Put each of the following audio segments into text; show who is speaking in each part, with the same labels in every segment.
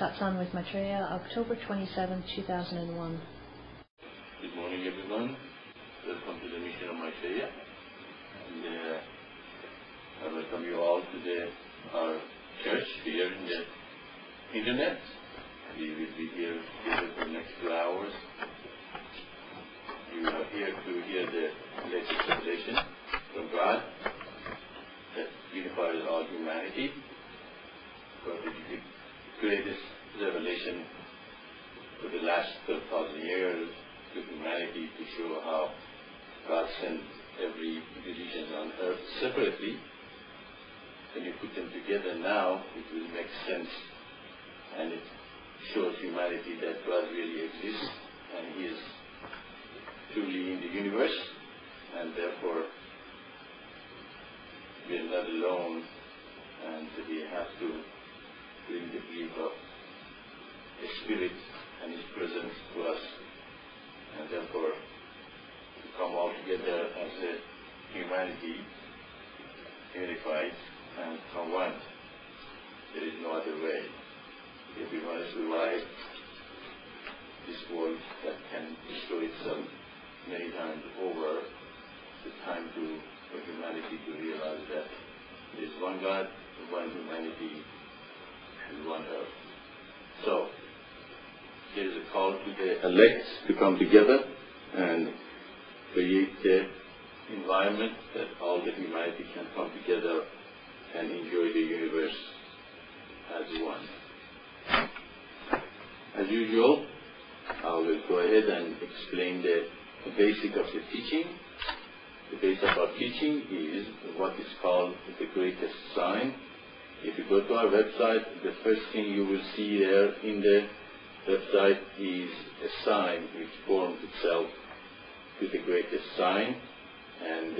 Speaker 1: Satsang with Maitreya, October 27, 2001.
Speaker 2: Good morning, everyone. Welcome to the mission of Maitreya. And I welcome you all to our church here in the internet. We will be here together for the next 2 hours. You are here to hear the latest revelation from God that unifies all humanity. God is the greatest revelation for the last 12,000 years to humanity to show how God sent every religion on earth separately. When you put them together now, it will make sense, and it shows humanity that God really exists and He is truly in the universe, and therefore we are not alone, and we have to bring the belief of the Spirit and His presence to us, and therefore to come all together as a humanity, unified and from one. There is no other way. If we want to survive this world that can destroy itself many times over, it's time for humanity to realize that there is one God, one humanity, and one earth. So, there is a call to the elect to come together and create the environment that all the humanity can come together and enjoy the universe as one. As usual, I will go ahead and explain the basic of the teaching. The basic of our teaching is what is called the greatest sign. If you go to our website, the first thing you will see there in the website is a sign which forms itself to the greatest sign, and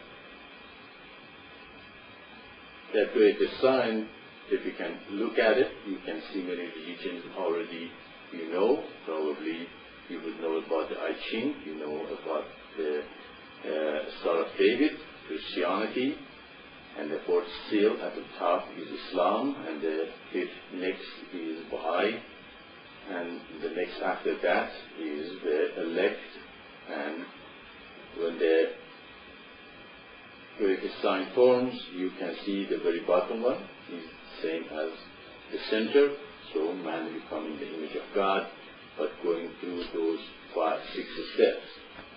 Speaker 2: that greatest sign, if you can look at it, you can see many religions already you know. Probably you would know about the I Ching, you know about the Star of David, Christianity, and the fourth seal at the top is Islam, and the fifth next is Baha'i, and the next after that is the elect. And when the greatest sign forms, you can see the very bottom one is the same as the center. So man becoming the image of God, but going through those 6 steps.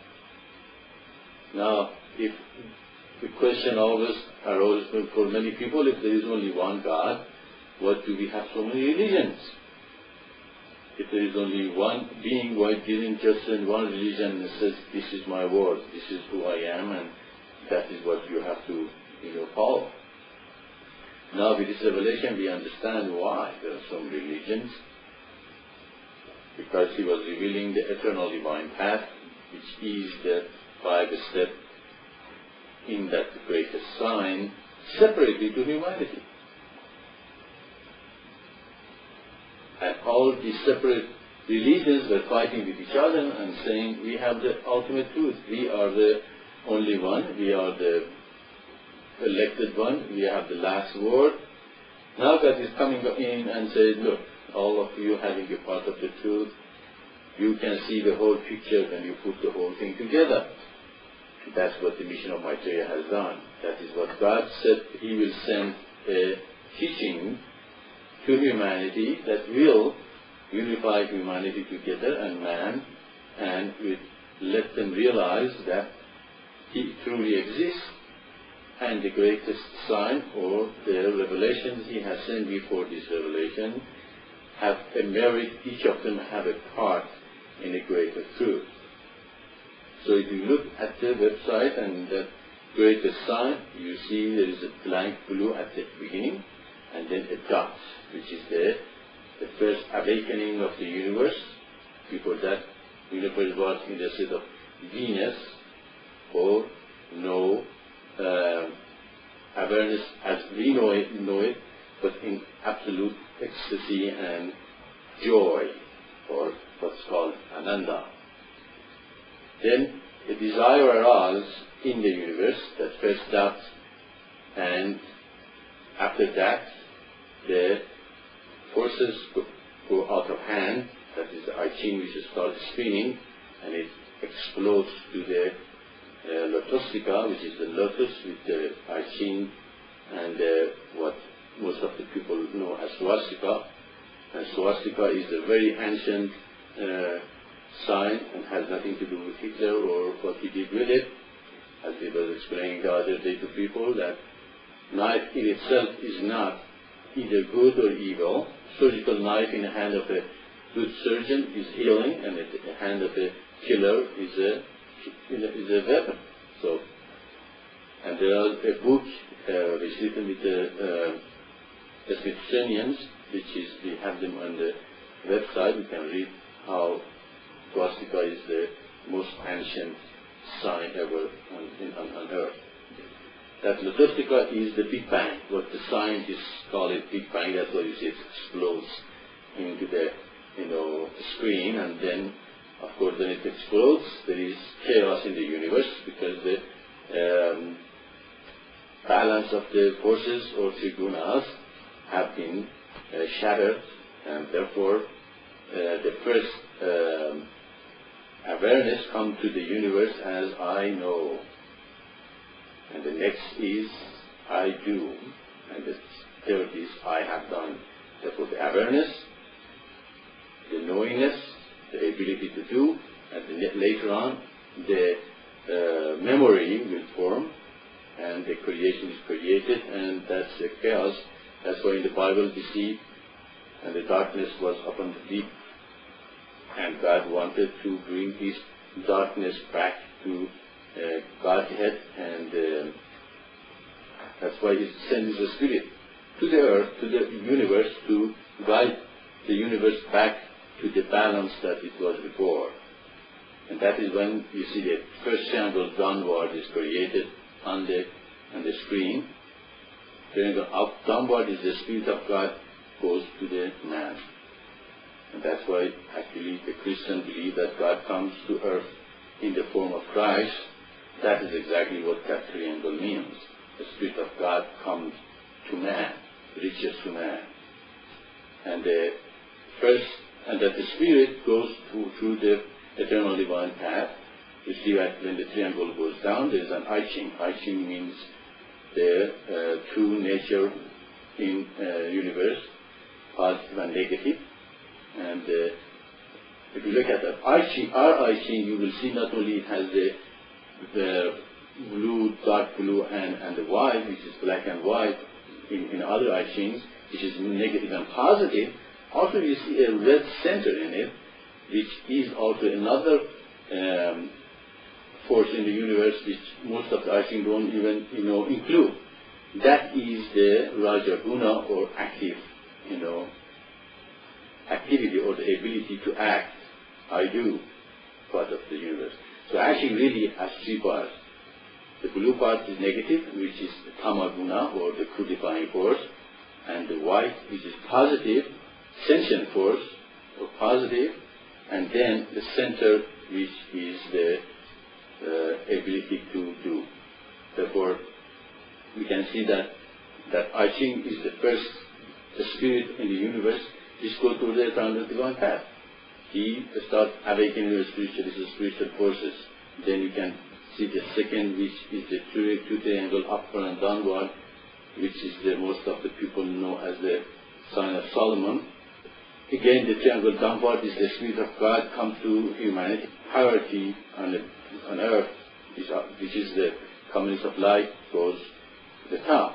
Speaker 2: Now, if the question always arises for many people, if there is only one God, what do we have so many religions? If there is only one being, why didn't just send one religion and says, this is my word, this is who I am, and that is what you have to follow? Now with this revelation we understand why there are some religions. Because He was revealing the eternal divine path, which is the 5-step in that greatest sign, separately to humanity. And all these separate religions were fighting with each other and saying, we have the ultimate truth, we are the only one, we are the elected one, we have the last word. Now God is coming in and says, look, all of you having a part of the truth, you can see the whole picture when you put the whole thing together. That's what the mission of Maitreya has done. That is what God said. He will send a teaching to humanity that will unify humanity together and man, and will let them realize that He truly exists. And the greatest sign, or the revelations He has sent before this revelation, have a merit, each of them have a part in a greater truth. So if you look at the website and that greatest sign, you see there is a blank blue at the beginning, and then a dot, which is the first awakening of the universe. Before that, the universe was in the state of Venus, or no awareness as we know it, but in absolute ecstasy and joy, or what's called Ananda. Then a desire arose in the universe, that first dot, and after that the forces the I Ching which starts spinning, and it explodes to the Lotostica, which is the lotus with the I Ching and what most of the people know as swastika. And swastika is a very ancient sign and has nothing to do with Hitler or what he did with it. As we were explaining the other day to people, that knife in itself is not either good or evil. Surgical knife in the hand of a good surgeon is healing, and in the hand of a killer is a weapon. So, and there is a book which is written with the Smithsonian's, which is, we have them on the website. You can read how swastika is the most ancient sign ever on Earth. That Lotostica is the Big Bang, what the scientists call it Big Bang. That's why you see it explodes into the screen, and then of course when it explodes there is chaos in the universe, because the balance of the forces or trigunas have been shattered, and therefore the first awareness comes to the universe as I know, and the next is I do, and the third is I have done. Therefore the awareness, the knowingness, the ability to do, and later on the memory will form, and the creation is created, and that's the chaos. That's why in the Bible we see, and the darkness was upon the deep, and God wanted to bring this darkness back to Godhead, and that's why He sends the Spirit to the earth, to the universe, to guide the universe back to the balance that it was before. And that is when you see the first triangle downward is created on the screen. Triangle up downward is the Spirit of God goes to the man. And that's why actually the Christians believe that God comes to earth in the form of Christ. That is exactly what that triangle means. The Spirit of God comes to man, reaches to man. And that the Spirit goes through the eternal divine path. You see that when the triangle goes down, there is an I Ching. I Ching means the true nature in universe, positive and negative. And if you look at that I Ching, our I Ching, you will see not only it has the blue, dark blue, and the white, which is black and white in other I Chings, which is negative and positive. Also you see a red center in it, which is also another force in the universe which most of the I Ching don't even include. That is the Raja Guna, or active activity, or the ability to act, I do, part of the universe. So actually really has three parts. The blue part is negative, which is the Tamaguna, or the crucifying force, and the white, which is positive, sentient force, or positive, and then the center, which is the ability to do. Therefore, we can see that I Ching is the first spirit in the universe which goes to the eternal divine path. He starts awakening the spiritual forces. Then you can see the second, which is the two triangle upward and downward, which is the most of the people know as the sign of Solomon. Again, the triangle downward is the Spirit of God comes to humanity. Hierarchy on earth, which is the communist of light, goes to the top.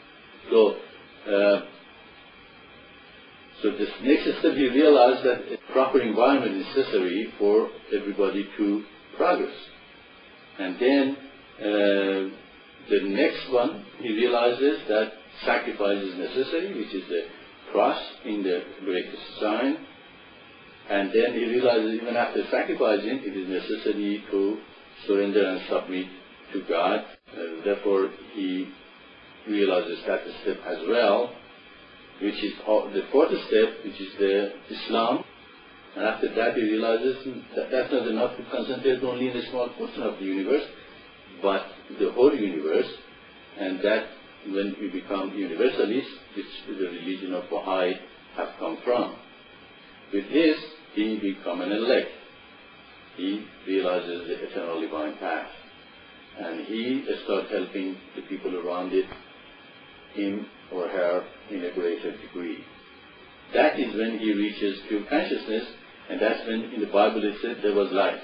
Speaker 2: So this next step, you realize that a proper environment is necessary for everybody to progress. And then the next one, he realizes that sacrifice is necessary, which is the cross in the greatest sign. And then he realizes even after sacrificing, it is necessary to surrender and submit to God. Therefore, he realizes that step as well, which is the fourth step, which is the Islam. And after that, he realizes that that's not enough to concentrate only in a small portion of the universe, but the whole universe. And that when you become universalist, which the religion of Baha'i have come from. With this, he become an elect. He realizes the eternal divine path. And he starts helping the people around it, him or her, in a greater degree. That is when he reaches pure consciousness, and that's when in the Bible it said there was light.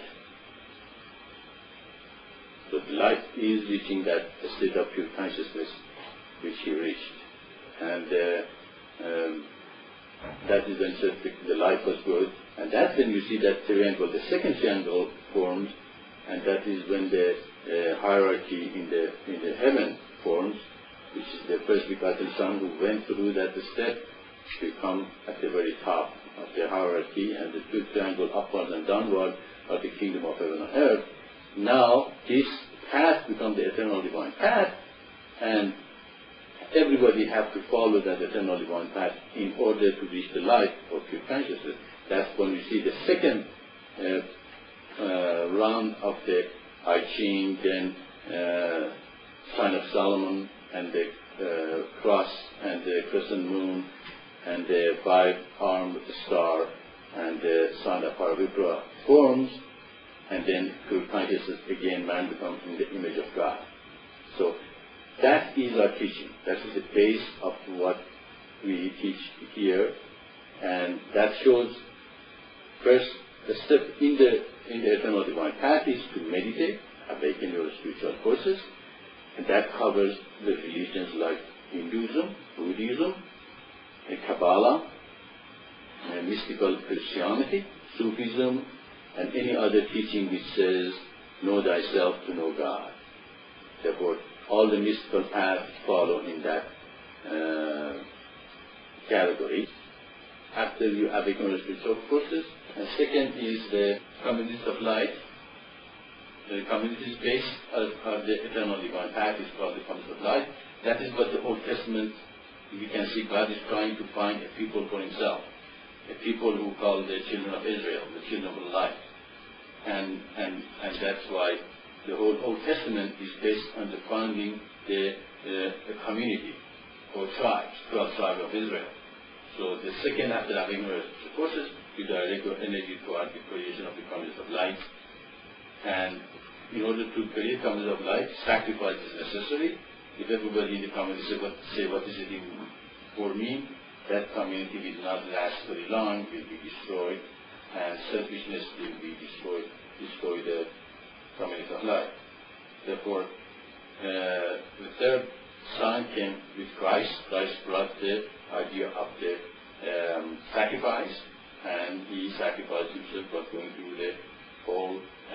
Speaker 2: So the light is reaching that state of pure consciousness which he reached. And that is when the light was good. And that's when you see that triangle, the second triangle forms, and that is when the hierarchy in the heaven forms, which is the first begotten Son who went through that step to come at the very top of the hierarchy, and the two triangle upward and downward are the kingdom of heaven and earth. Now this path becomes the eternal divine path, and everybody have to follow that eternal divine path in order to reach the light of pure consciousness. That's when we see the second round of the I Ching, then sign of Solomon, and the cross, and the crescent moon, and the five-armed star, and the sign of Parvipra forms, and then pure consciousness again, man becomes in the image of God. So that is our teaching. That is the base of what we teach here, and that shows first the step in the eternal divine path is to meditate, awaken your spiritual forces, and that covers the religions like Hinduism, Buddhism, Kabbalah, mystical Christianity, Sufism, and any other teaching which says, know thyself to know God. Therefore, all the mystical paths follow in that category. After you awaken your spiritual forces, and second is the communities of light. The communities based on the eternal divine path is called the communities of light. That is what the Old Testament, you can see God is trying to find a people for himself, a people who call the children of Israel, the children of light. And that's why the whole Old Testament is based on the founding the community or tribes, 12 tribes of Israel. So the second after having the forces, you direct your energy toward the creation of the communities of light. And in order to create communities of light, sacrifice is necessary. If everybody in the community say what is it for me, that community will not last very long, will be destroyed, and selfishness will be destroy the community of light. Therefore, the third sign came with Christ. Christ brought the idea of the sacrifice, and he sacrificed himself by going through the whole,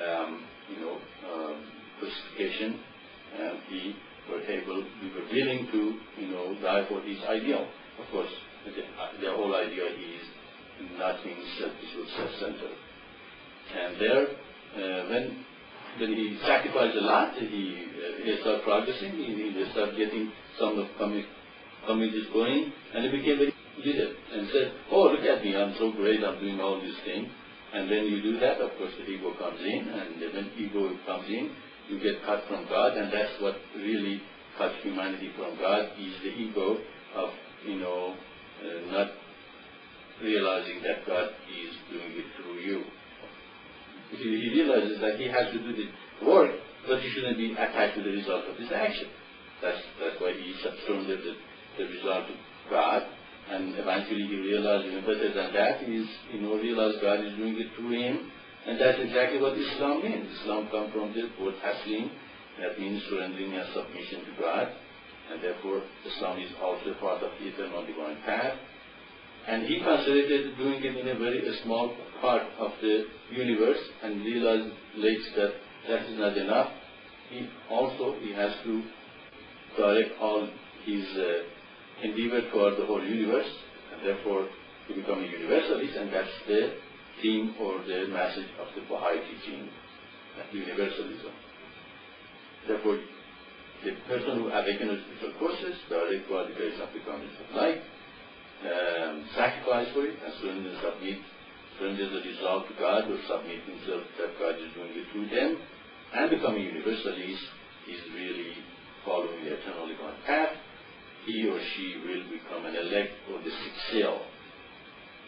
Speaker 2: crucifixion, and we were willing to, die for his ideal. Of course, the whole idea is not being selfish or self-centered. And there, when he sacrificed a lot, he started progressing, he started getting some of communities going, and he became very leader and said, oh, look at me, I'm so great, I'm doing all these things. And when you do that, of course, the ego comes in, and when ego comes in, you get cut from God, and that's what really cuts humanity from God, is the ego of, not realizing that God is doing it through you. He realizes that he has to do the work, but he shouldn't be attached to the result of his action. That's why he surrendered the result to God, and eventually he realized better than that is, realize God is doing it through him, and that's exactly what Islam means. Islam comes from the word taslim, that means surrendering and submission to God, and therefore Islam is also part of the eternal divine path. And he concentrated doing it in a very small part of the universe, and realized later that that is not enough. He has to direct all his endeavor toward the whole universe, and therefore to become a universalist, and that's the theme or the message of the Baha'i teaching, universalism. Therefore, the person who awakens spiritual forces, direct toward the grace of the communities of light, sacrifice for it, and surrender the result to God, or submit himself that God is doing it through them, and become a universalist, is really following the eternal divine path. He or she will become an elect or the sixth seal. And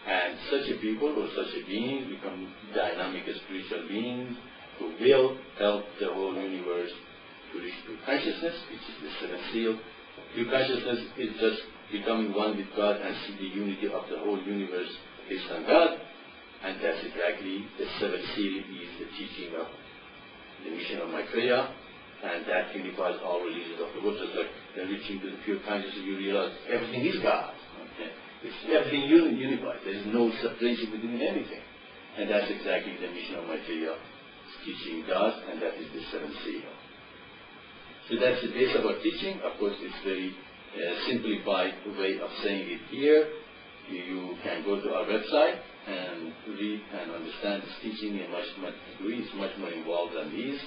Speaker 2: such a people or such a being become dynamic spiritual beings who will help the whole universe to reach pure consciousness, which is the seventh seal. Pure consciousness is just becoming one with God and see the unity of the whole universe based on God. And that's exactly the seventh seal is the teaching of the mission of Maitreya, and that unifies all religions of the world. Just like when reaching to the pure consciousness, you realize everything is God. Okay? It's everything unified. There is no separation between anything. And that's exactly the mission of Maitreya, teaching God, and that is the seventh seal. So that's the base of our teaching. Of course, it's very simplified way of saying it here. You can go to our website and read and understand this teaching in much degree. It's much more involved than these.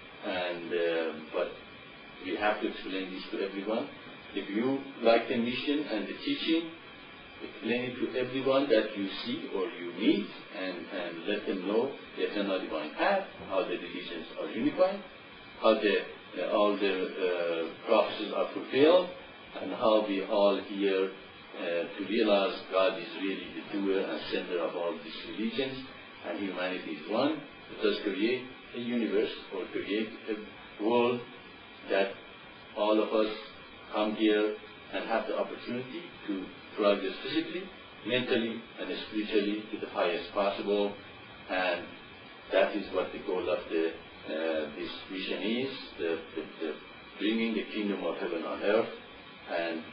Speaker 2: But we have to explain this to everyone. If you like the mission and the teaching, explain it to everyone that you see or you meet, and let them know the eternal divine path, how the religions are unified, how all the prophecies are fulfilled, and how we all here to realize God is really the doer and center of all these religions, and humanity is one. Let us create a universe or create a world that all of us come here and have the opportunity to progress physically, mentally, and spiritually to the highest possible. And that is what the goal of this mission is, the bringing the kingdom of heaven on earth. And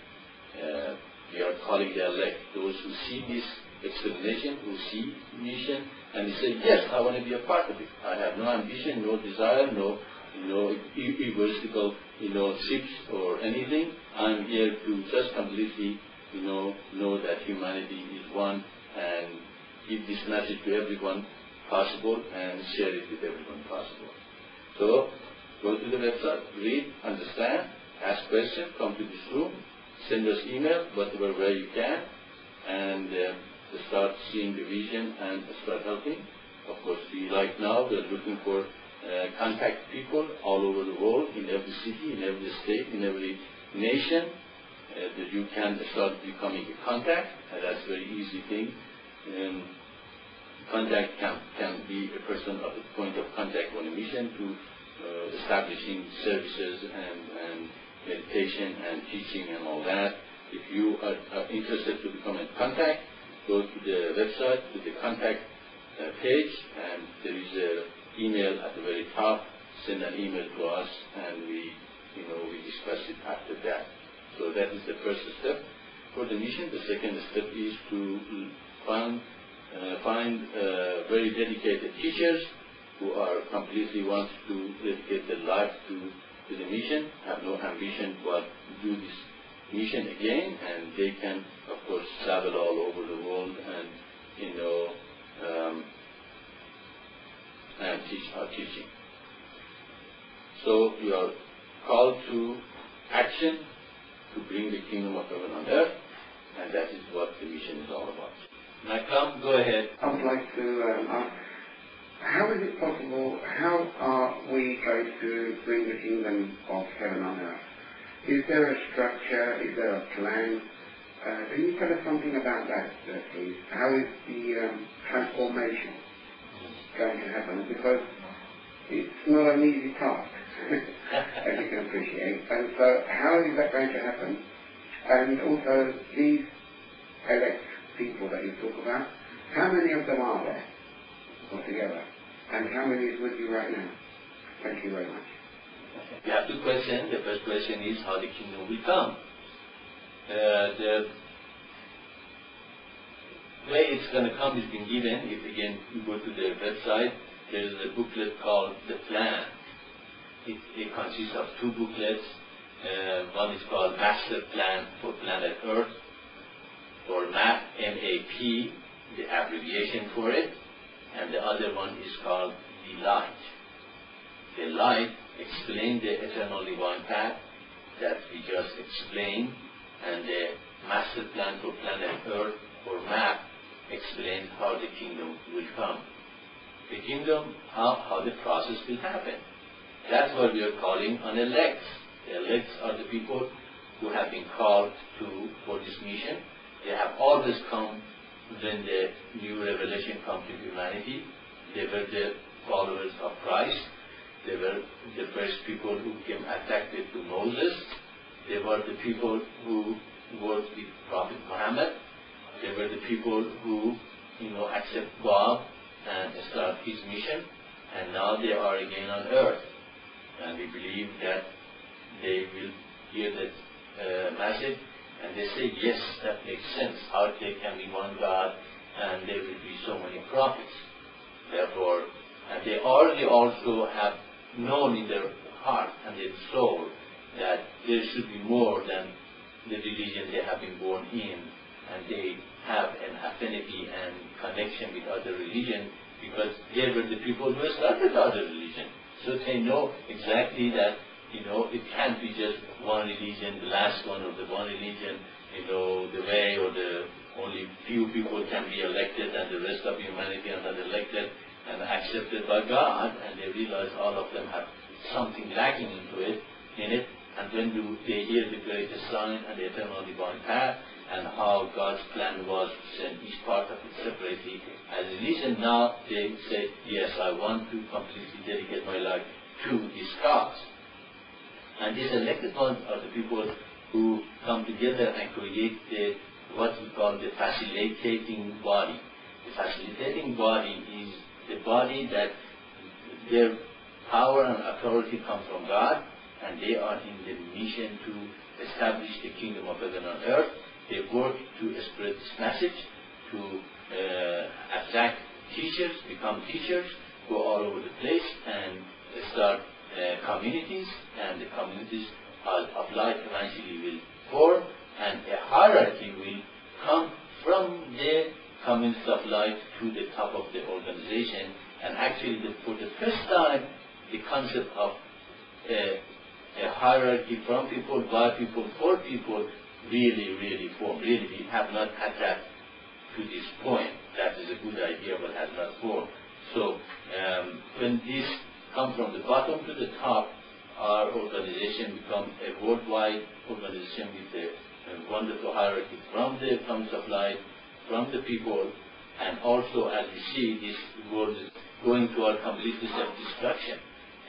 Speaker 2: we are calling the elect, those who see this explanation, who see mission, and they say, yes, I want to be a part of it. I have no ambition, no desire, no egoistical, seeks or anything. I'm here to just completely, know that humanity is one, and give this message to everyone possible and share it with everyone possible. So, go to the website, read, understand, ask questions, come to this room, send us email, whatever way you can, and start seeing the vision and start helping. Of course, we right now we're looking for contact people all over the world, in every city, in every state, in every nation, that you can start becoming a contact, and that's a very easy thing. Contact can be a person at the point of contact on a mission to establishing services and meditation and teaching and all that. If you are interested to become a contact, go to the website, to the contact page, and there is an email at the very top. Send an email to us, and we discuss it after that. So that is the first step for the mission. The second step is to find very dedicated teachers who are completely want to dedicate their life to the mission, have no ambition but do this mission again, and they can, of course, travel all over the world and and teach our teaching. So you are called to action to bring the kingdom of heaven on earth, and that is what the mission is all about. Nakam, go ahead.
Speaker 3: I would like to ask, how is it possible, how are we going to bring the kingdom of heaven on earth? Is there a structure? Is there a plan? Can you tell us something about that, please? How is the transformation going to happen? Because it's not an easy task, as you can appreciate. And so how is that going to happen? And also, these elect people that you talk about, how many of them are there altogether? And how many is with you right now? Thank you very much.
Speaker 2: We have two questions. The first question is how the kingdom will come. The way it's going to come is been given. If again you go to the website, there is a booklet called The Plan. It consists of two booklets. One is called Master Plan for Planet Earth, or MAP, M-A-P, the abbreviation for it, and the other one is called The Light. The Light explains the eternal divine path that we just explained, and the Master Plan for Planet Earth, or MAP, explains how the kingdom will come. The kingdom, how the process will happen. That's what we are calling on elects. The elects are the people who have been called for this mission. They have always come when the new revelation come to humanity. They were the followers of Christ. They were the first people who became attracted to Moses. They were the people who worked with Prophet Muhammad. They were the people who, accept God and start his mission. And now they are again on earth. And we believe that they will hear that message and they say, yes, that makes sense. How there can be one God and there will be so many prophets. Therefore, and they already also have known in their heart and their soul that there should be more than the religion they have been born in, and they have an affinity and connection with other religion because they were the people who started other religion. So they know exactly that, it can't be just one religion, the last one of the one religion, the way or the only few people can be elected and the rest of humanity are not elected and accepted by God, and they realize all of them have something lacking in it, and when do they hear the greatest sign and the eternal divine path and how God's plan was to send each part of it separately as a religion, now they say, yes, I want to completely dedicate my life to this cause. And these elected ones are the people who come together and create what we call the facilitating body. The facilitating body is the body that their power and authority come from God, and they are in the mission to establish the kingdom of heaven on earth. They work to spread this message, to attract teachers, become teachers, go all over the place and start communities, and the communities of light eventually will form, and a hierarchy will come from the communities of light to the top of the organization. And actually, for the first time, the concept of a hierarchy from people, by people, for people, really formed. Really, we have not had that to this point. That is a good idea, but has not formed. So, when this comes from the bottom to the top, our organization becomes a worldwide organization with a wonderful hierarchy from the communities of light, from the people, and also, as we see, this world is going toward completely self-destruction.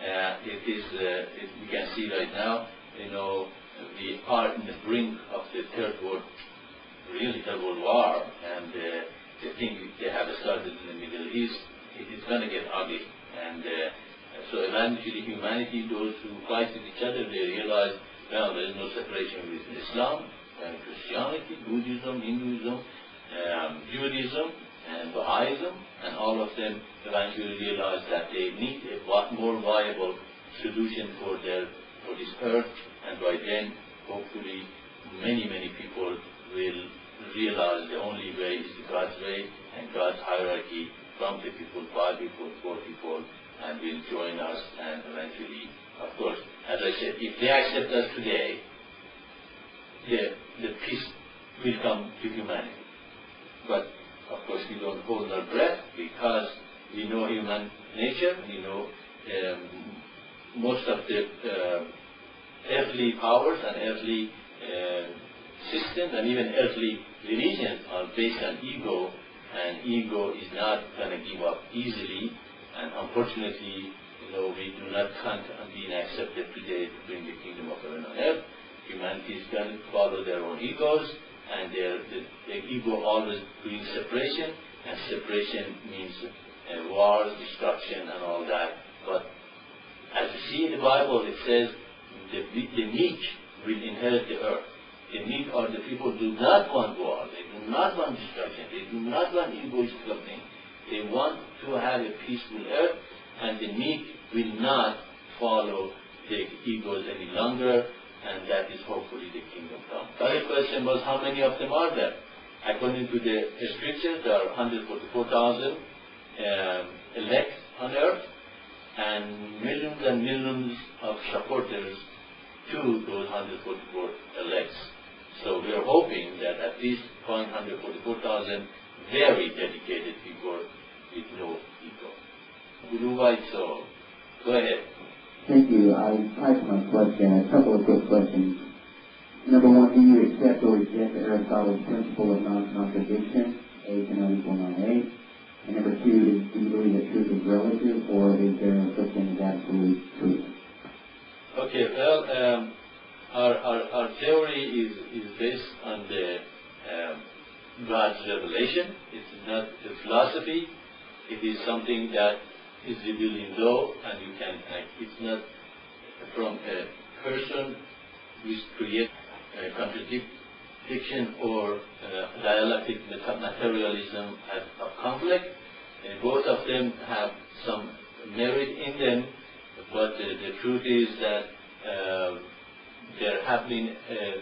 Speaker 2: We can see right now, we are in the brink of the third world war, and the thing they have started in the Middle East, it is going to get ugly. And so eventually humanity, those who fight with each other, they realize, well, there is no separation between Islam and Christianity, Buddhism, Hinduism, Judaism, and Baha'ism, and all of them eventually realize that they need a more viable solution for this earth, and by then, hopefully, many people will realize the only way is God's way and God's hierarchy from the people, by people, for people, and will join us, and eventually, of course, as I said, if they accept us today, the peace will come to humanity. But of course, we don't hold our breath because we know human nature. We know most of the earthly powers and earthly systems and even earthly religions are based on ego, and ego is not going to give up easily. And unfortunately, we do not count on being accepted today to bring the kingdom of heaven on earth. Humanity is going to follow their own egos, and their ego always brings separation, and separation means wars, destruction, and all that. But as you see in the Bible, it says the meek will inherit the earth. The meek are the people who do not want war, they do not want destruction, they do not want egoistical things. They want to have a peaceful earth, and the meek will not follow the egos any longer, and that is hopefully the kingdom come. The other question was, how many of them are there? According to the scriptures, there are 144,000 elect on earth, and millions of supporters to those 144 elects. So we are hoping that at least 144,000 very dedicated people with no ego. Blue White Soul. Go ahead.
Speaker 4: Thank you. I typed my question. A couple of quick questions. Number one, do you accept or reject Aristotle's principle of non-contradiction? A, can
Speaker 2: our theory is based on the God's revelation. It's not a philosophy. It is something that is revealed in law, and you can. It's not from a person which creates contradiction or dialectic materialism as a conflict. Both of them have some merit in them, but the truth is that there have been a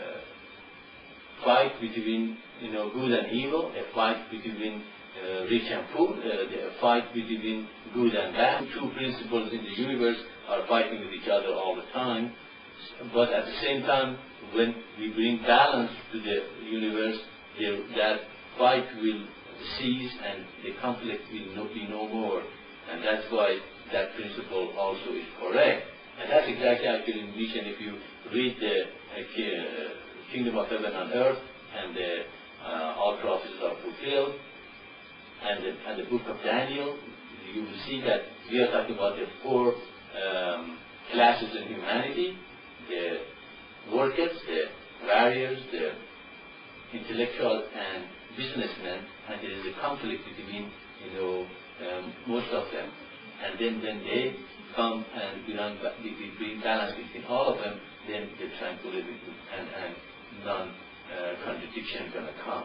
Speaker 2: fight between good and evil, a fight between rich and poor, a fight between good and bad. Two principles in the universe are fighting with each other all the time, but at the same time, when we bring balance to the universe, that fight will cease and the conflict will be no more. And that's why that principle also is correct. And that's exactly actually envisioned if you read the Kingdom of Heaven and Earth and all prophecies are fulfilled, and the book of Daniel, you will see that we are talking about the four classes in humanity: the workers, the warriors, the intellectual and businessmen, and there is a conflict between most of them. And then when they come and we bring balance between all of them, then the tranquility and non-contradiction is going to come.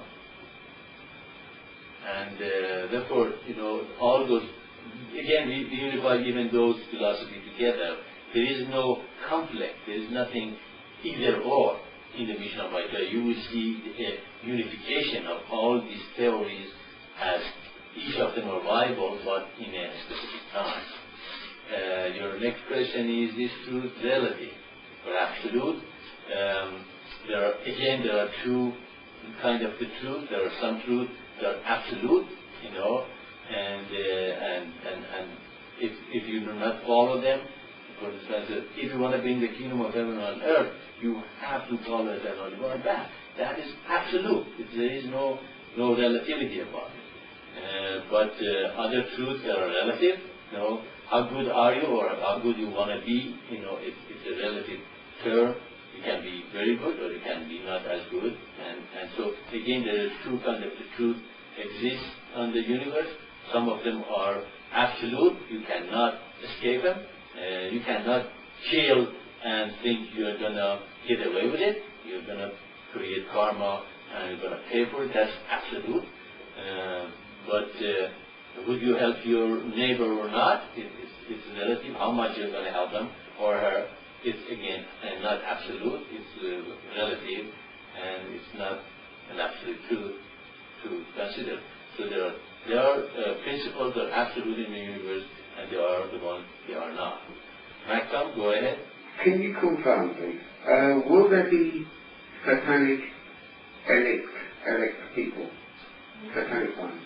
Speaker 2: And therefore, all those, again, we unify even those philosophies together. There is no conflict. There is nothing either or in the mission of Advaita. You will see a unification of all these theories as each of them are viable, but in a specific time. Your next question is truth relative or absolute? There are two kind of the truth. There are some truth that are absolute, and if you do not follow them, for instance, if you want to bring the kingdom of heaven on earth, you have to follow it and only one back. That is absolute. There is no relativity about it. But other truths that are relative, how good are you or how good you want to be, it's a relative term. You can be very good or you can be not as good. And so again, there is two kinds of the truth exists on the universe. Some of them are absolute. You cannot escape them. You cannot kill and think you're going to get away with it. You're going to create karma and you're going to pay for it. That's absolute. But would you help your neighbor or not? It's relative. How much you're going to help them or her. It's again not absolute. It's relative, and it's not an absolute truth to consider. So there are principles that are absolute in the universe, and there are the ones they are not. Malcolm, go ahead.
Speaker 3: Can you confirm, please? Will there be satanic elect people? Satanic ones?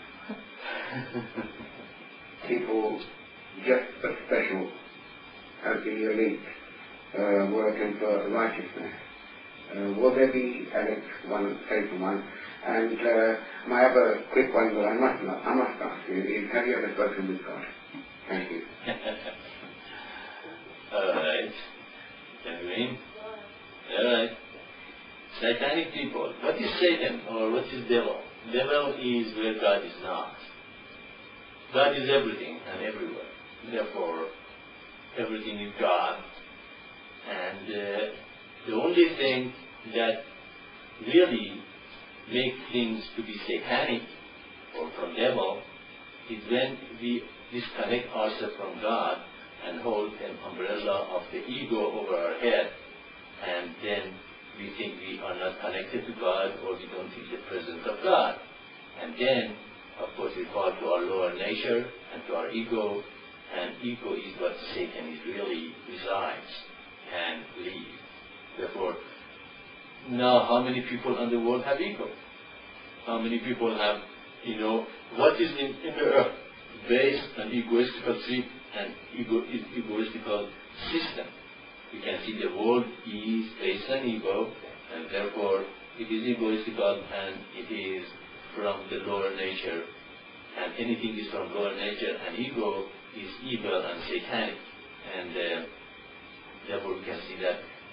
Speaker 3: People just as special as the elite, working for righteousness. Will there be elect one, faithful one? And my other quick one that I must ask you is, have you ever spoken with God? Thank you.
Speaker 2: All right. All right. Satanic people. What is Satan or what is devil? Devil is where God is not. God is everything and everywhere. Therefore, everything is God. And the only thing that really makes things to be satanic or from devil is when we disconnect ourselves from God and hold an umbrella of the ego over our head, and then we think we are not connected to God or we don't feel the presence of God. And then, of course, we fall to our lower nature and to our ego, and ego is what Satan is really resides and lives. Therefore, now how many people in the world have ego? How many people have, what is in the earth based on egoistical trip and egoistical system? You can see the world is based on ego, and therefore it is egoistical and it is from the lower nature. And anything is from lower nature and ego is evil and satanic. And therefore we can see that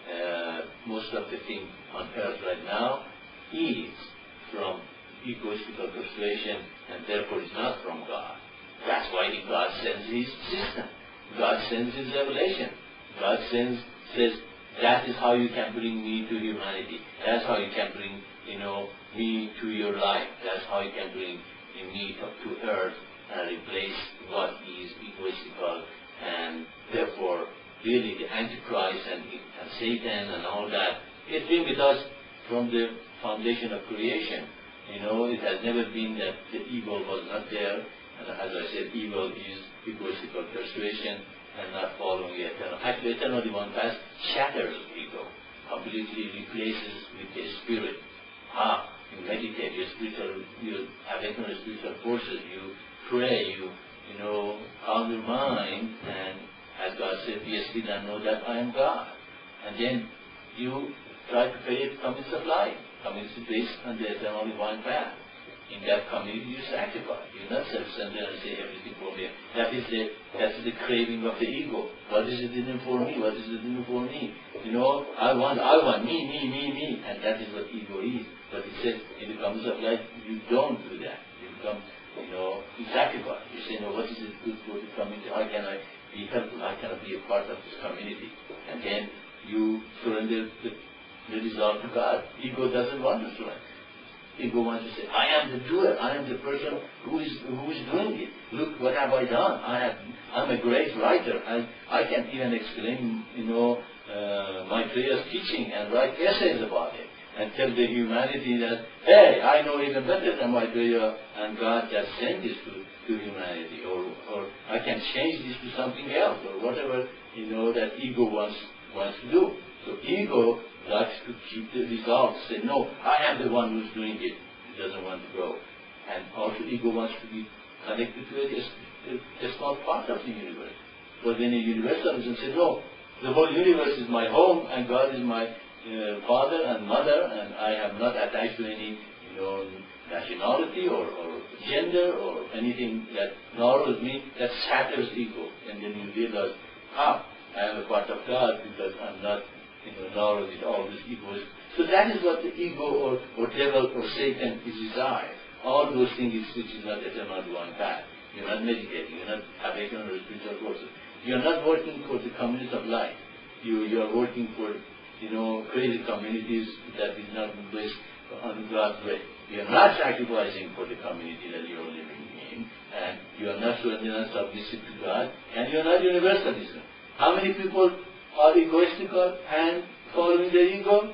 Speaker 2: most of the thing on earth right now is from egoistical persuasion and therefore is not from God. That's why God sends His system. God sends His revelation. God says, that is how you can bring me to humanity. That's how you can bring, me to your life. That's how you can bring me up to earth and replace what is egoistical and therefore really the Antichrist and Satan and all that. It's been with us from the foundation of creation. It has never been that the evil was not there. And as I said, evil is egoistical persuasion and not following the eternal. Actually, eternal divine path shatters ego, completely replaces with the spirit. You meditate, you awaken your spiritual forces, you pray, you calm your mind, and as God said, be still and know that I am God. And then you try to create communities of life, communities based on the eternal divine path. In that community you sacrifice. You're not self-centered and say everything for me. That's the craving of the ego. What is it in for me? What is it in for me? I want me. And that is what ego is. But it says in the communities of life, you don't do that. You become, you sacrifice. You say, no, what is it good for the community? How can I be helpful? How can I be a part of this community? And then you surrender the result to God. Ego doesn't want to surrender. Ego wants to say, I am the doer. I am the person who is doing it. Look, what have I done? I'm a great writer. I can even explain, my prayer's teaching and write essays about it and tell the humanity that, hey, I know even better than my prayer, and God just sent this to humanity, or I can change this to something else, or whatever that ego wants to do. So ego likes to keep the results, say, no, I am the one who's doing it. It doesn't want to grow. And also ego wants to be connected to a small part of the universe. But when a universalism says, no, the whole universe is my home, and God is my father and mother, and I am not attached to any nationality or gender or anything that narrows me, that shatters ego. And then you realize, I am a part of God because I'm not narrowed with all these egos. So that is what the ego or devil or Satan is desire. All those things which is not eternal divine path. You're not meditating, you're not awakening your spiritual forces. You're not working for the communities of life. You are working for crazy communities that is not based on God's way. You're not sacrificing for the community that you're living in, and you are not submissive to God, and you're not universalism. How many people are egoistical and following their ego?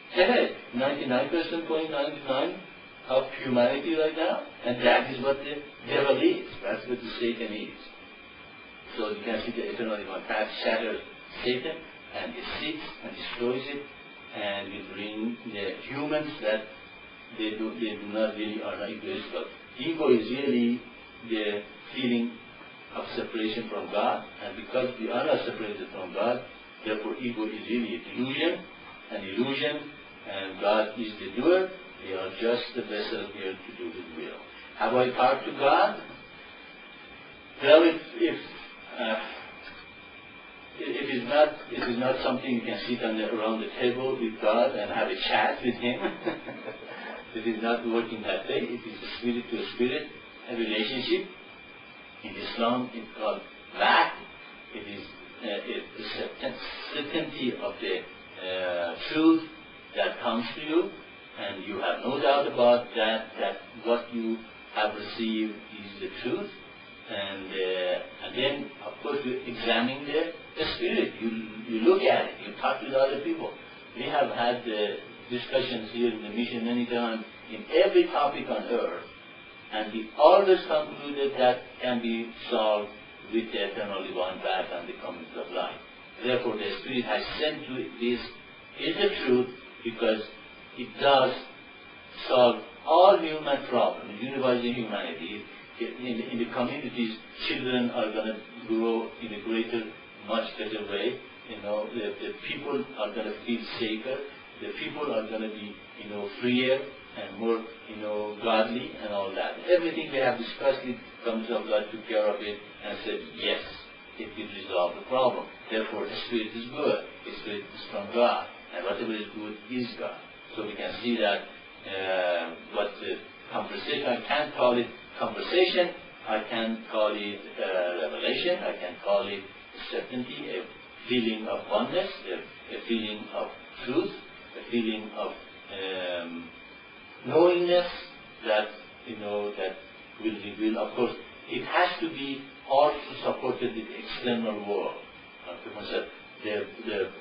Speaker 2: 99.99% of humanity right now, and that is what the devil is. That's what the Satan is. So you can see the eternal divine path shatters Satan, and it sits and destroys it, and will bring the humans that they do not really are not egoistical. Ego is really the feeling of separation from God, and because we are not separated from God, therefore ego is really an illusion, and God is the doer. We are just the vessel here to do His will. Have I talked to God? Well, if it is not something you can sit around the table with God and have a chat with Him. It is not working that way. It is a spirit to spirit, a relationship. In Islam, it's called Ba'ath. It is the certainty of the truth that comes to you, and you have no doubt about that what you have received is the truth. And then, of course, you examine the spirit. You look at it. You talk to the other people. We have had discussions here in the mission many times in every topic on earth, and we always concluded that can be solved with the eternal divine path and the communities of life. Therefore, the Spirit has sent to this is the truth, because it does solve all human problems, universal humanity. In the communities, children are going to grow in a greater, much better way. The people are going to feel safer. The people are going to be, freer and more, godly and all that. Everything we have discussed, it comes of God took care of it and said, yes, it will resolve the problem. Therefore, the spirit is good. The spirit is from God. And whatever is good is God. So we can see that what the conversation, I can't call it conversation, I can call it revelation, I can call it certainty, a feeling of oneness, a feeling of truth, a feeling of knowingness that, that will reveal. Of course, it has to be also supported with the external world. The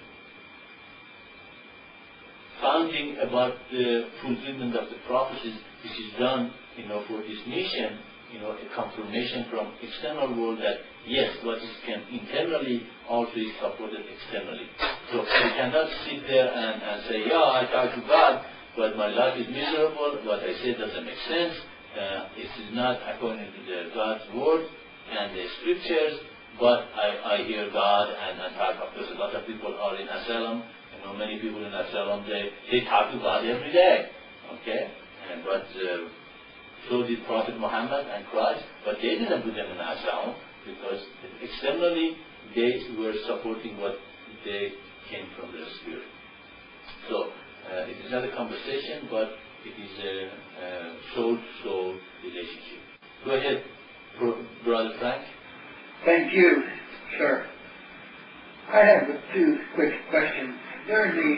Speaker 2: founding about the fulfillment of the prophecies, which is done, for this mission, a confirmation from external world that yes, what is can internally also is supported externally. So we cannot sit there and say, yeah, I talk to God, but my life is miserable. What I say doesn't make sense. It is not according to the God's word and the scriptures. But I hear God and talk. Of course, a lot of people are in asylum. Many people in asylum, they talk to God every day. Okay? But so did Prophet Muhammad and Christ. But they didn't put them in asylum because externally they were supporting what they came from their spirit. So it is not a conversation, but it is a soul-to-soul relationship. Go ahead, Brother Frank.
Speaker 5: Thank you, sir. I have two quick questions. During the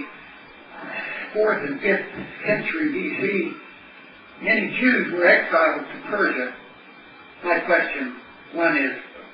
Speaker 5: 4th and 5th century B.C., many Jews were exiled to Persia. My question, one is,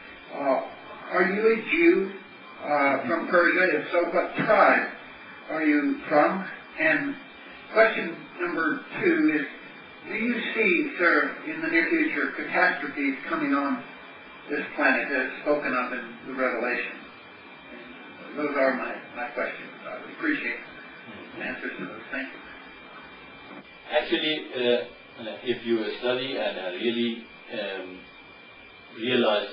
Speaker 5: are you a Jew from Persia? If so, what tribe are you from? And question number 2 is, do you see, sir, in the near future, catastrophes coming on this planet as spoken of in the Revelation? And those are my questions. I would appreciate answers to those. Thank you.
Speaker 2: Actually, if you study and really realize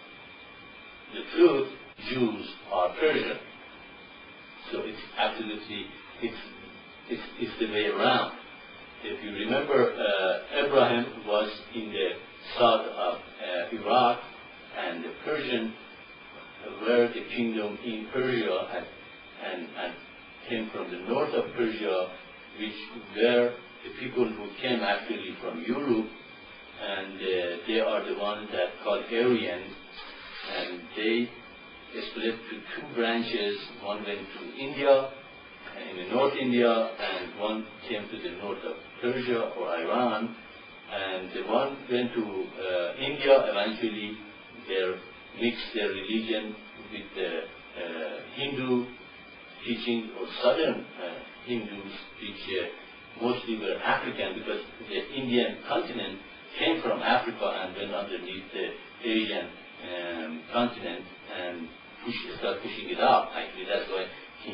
Speaker 2: the truth, Jews are Persian. So it's absolutely, it's the way around. If you remember, Abraham was in the south of Iraq, and the Persian were the kingdom in Persia and came from the north of Persia, which were the people who came actually from Europe, and they are the ones that called Aryans, and they split to 2 branches. One went to India, in the North India, and one came to the north of Persia or Iran, and the one went to India. Eventually they mixed their religion with the Hindu teaching, or southern Hindus, which mostly were African, because the Indian continent came from Africa and went underneath the Asian continent and started pushing it up. Actually, that's why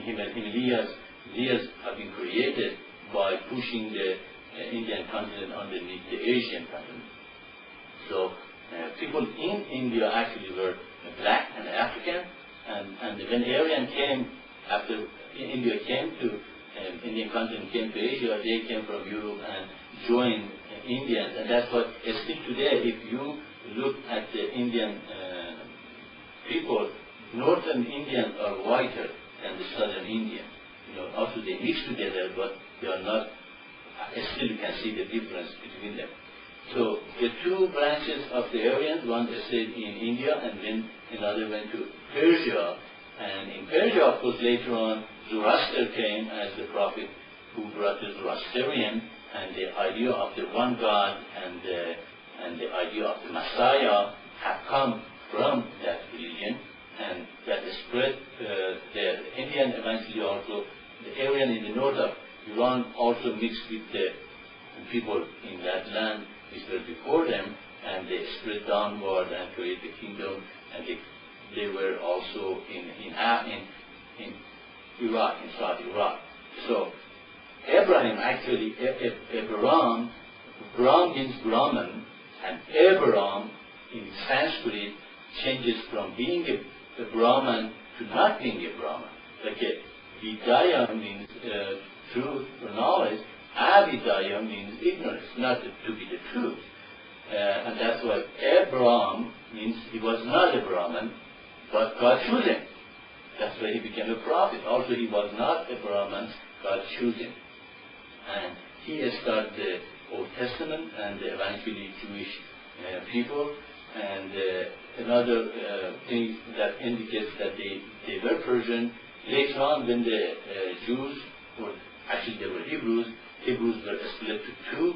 Speaker 2: Himalayas have been created, by pushing the Indian continent underneath the Asian continent. So people in India actually were black and African, and when Aryan came, after India came to Indian continent came to Asia, they came from Europe and joined Indians, and that's what still today, if you look at the Indian people, northern Indians are whiter than the southern Indians. Also they mix together, but they are not. Still, you can see the difference between them. So the 2 branches of the Aryans, one stayed in India, and then another went to Persia. And in Persia, of course, later on, Zoroaster came as the prophet who brought the Zoroastrian, and the idea of the one God and the idea of the Messiah have come from that religion, and that spread. The Indian eventually also, the Aryan in the north of Iran also mixed with the people in that land which were before them, and they spread downward and created the kingdom, and they were also in Iraq, in South Iraq. So Abraham actually, Abraham means Brahman, and Abraham in Sanskrit changes from being a Brahman to not being a Brahman. Like Vidya means truth or knowledge, Avidya means ignorance, not to be the truth. And that's why Abraham means he was not a Brahman, but God chose him. That's why he became a prophet. Also, he was not a Brahmin. God chose him. And he started the Old Testament and eventually Jewish people. And another thing that indicates that they were Persian. Later on, when the Jews, or actually they were Hebrews were split to two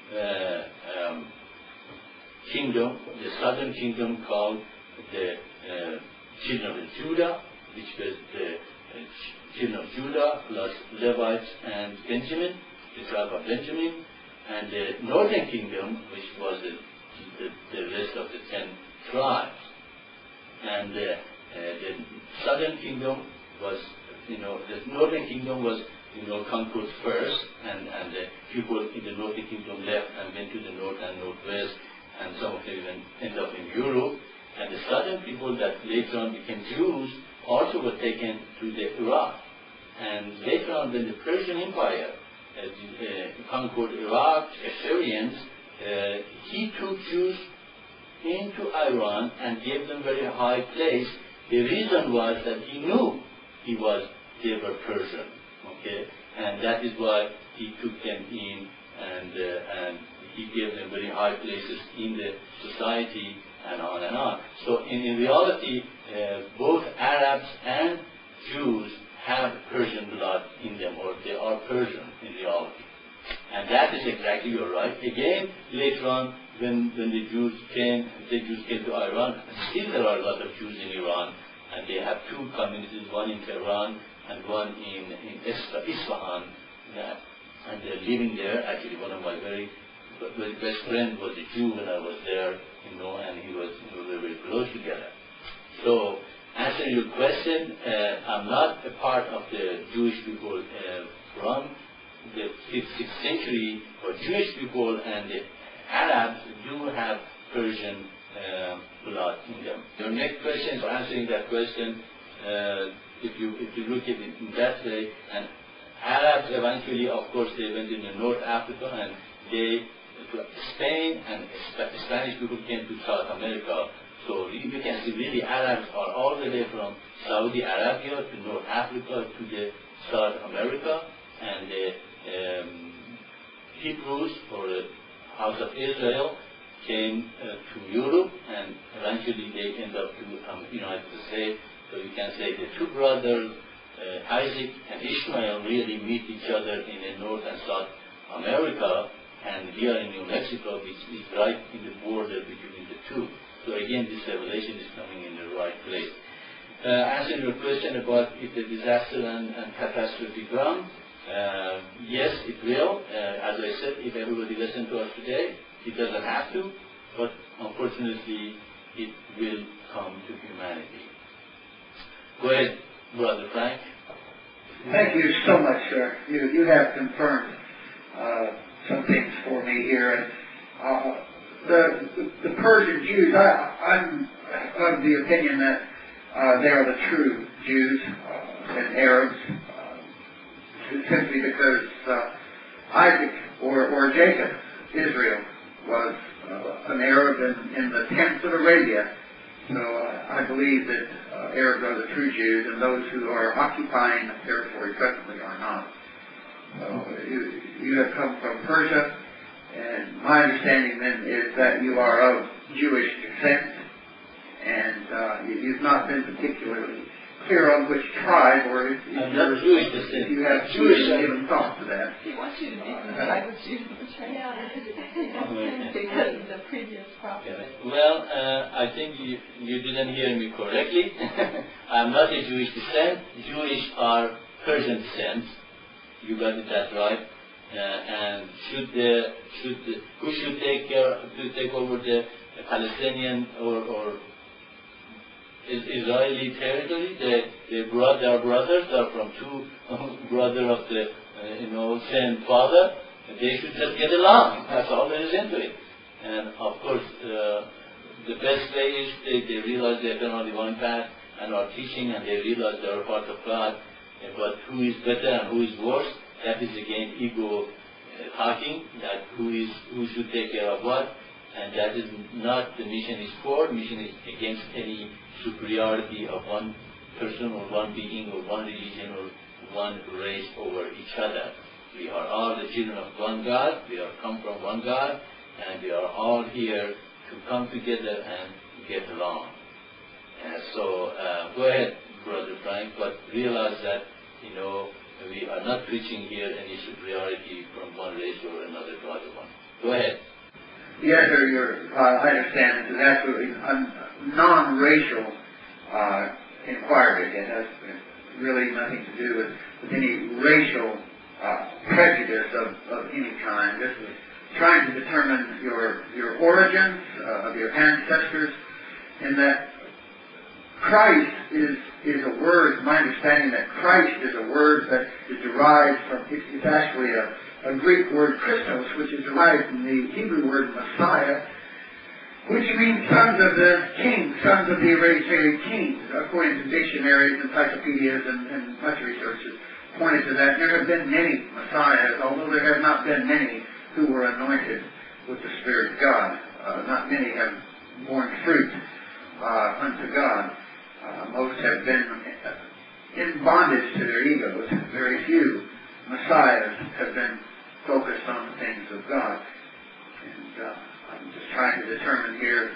Speaker 2: kingdom. The southern kingdom called the children of Judah, which was the children of Judah plus Levites and Benjamin, the tribe of Benjamin, and the northern kingdom, which was the rest of the 10 tribes. And the southern kingdom was, the northern kingdom was, conquered first, and the people in the northern kingdom left and went to the north and northwest, and some of them even ended up in Europe. And the southern people that later on became Jews also were taken to the Iraq. And later on, when the Persian Empire conquered Iraq, Assyrians, he took Jews into Iran and gave them very high place. The reason was that he knew they were Persian, okay, and that is why he took them in and he gave them very high places in the society and on and on. So in reality, both Arabs and Jews have Persian blood in them, or they are Persian in reality. And that is exactly, you're right. Again, later on, when the Jews came to Iran, still there are a lot of Jews in Iran, and they have two communities, one in Tehran and one in Isfahan, and they're living there. Actually, one of my very best friend was a Jew when I was there, and we were very close together. So, answering your question, I'm not a part of the Jewish people from the 5th, 6th century, but Jewish people and the Arabs do have Persian blood in them. Your next question, for answering that question, if you look at it in that way, and Arabs eventually, of course, they went into North Africa, and Spain and Spanish people came to South America. So you can see really Arabs are all the way from Saudi Arabia to North Africa to the South America, and the Hebrews or the House of Israel came to Europe, and eventually they end up to United States. So you can say the two brothers, Isaac and Ishmael, really meet each other in the North and South America, and we are in New Mexico, which is right in the border between the two. So again, this revelation is coming in the right place. Answering your question about if the disaster and catastrophe come, yes, it will. As I said, if everybody listens to us today, it doesn't have to, but unfortunately, it will come to humanity. Go ahead, Brother Frank.
Speaker 5: Thank you so much, sir. You have confirmed some things for me here. The Persian Jews, I'm of the opinion that they are the true Jews and Arabs, simply because Isaac or Jacob, Israel, was an Arab in the tents of Arabia. So I believe that Arabs are the true Jews, and those who are occupying the territory presently are not. So you have come from Persia, and my understanding then is that you are of Jewish descent, and you've not been particularly clear on which tribe, or if you have Jewish given thought to that.
Speaker 6: He wants you to be from the tribe of Judah. Because of the previous prophet.
Speaker 2: Well, I think you didn't hear me correctly. I'm not a Jewish descent. Jewish are Persian descent. You got it that right. And who should take over the Palestinian or Israeli territory? Their brothers are from two brothers of the same father. They should just get along. That's all there is into it. And of course, the best way is they realize they've done only one path and are teaching, and they realize they are part of God. But who is better and who is worse? That is again ego talking. That who should take care of what. and that is not the mission is for. Mission is against any superiority of one person or one being or one religion or one race over each other. We are all the children of one God. We are come from one God, and we are all here to come together and get along. So go ahead, Brother Frank, but realize that, we are not preaching here any superiority from one race or another to other one. Go ahead.
Speaker 5: Yes, sir, I understand. It's absolutely non-racial inquiry. It has really nothing to do with any racial prejudice of any kind. This is trying to determine your origins of your ancestors, and that Christ is a word. My understanding that Christ is a word that is derived from. It's actually a Greek word, Christos, which is derived from the Hebrew word Messiah, which means sons of the king, sons of the Israeli king, according to dictionaries, encyclopedias, and much research has pointed to that. There have been many Messiahs, although there have not been many who were anointed with the Spirit of God. Not many have borne fruit unto God. Most have been in bondage to their egos. Very few Messiahs have been focused on the things of God. And I'm just trying to determine here,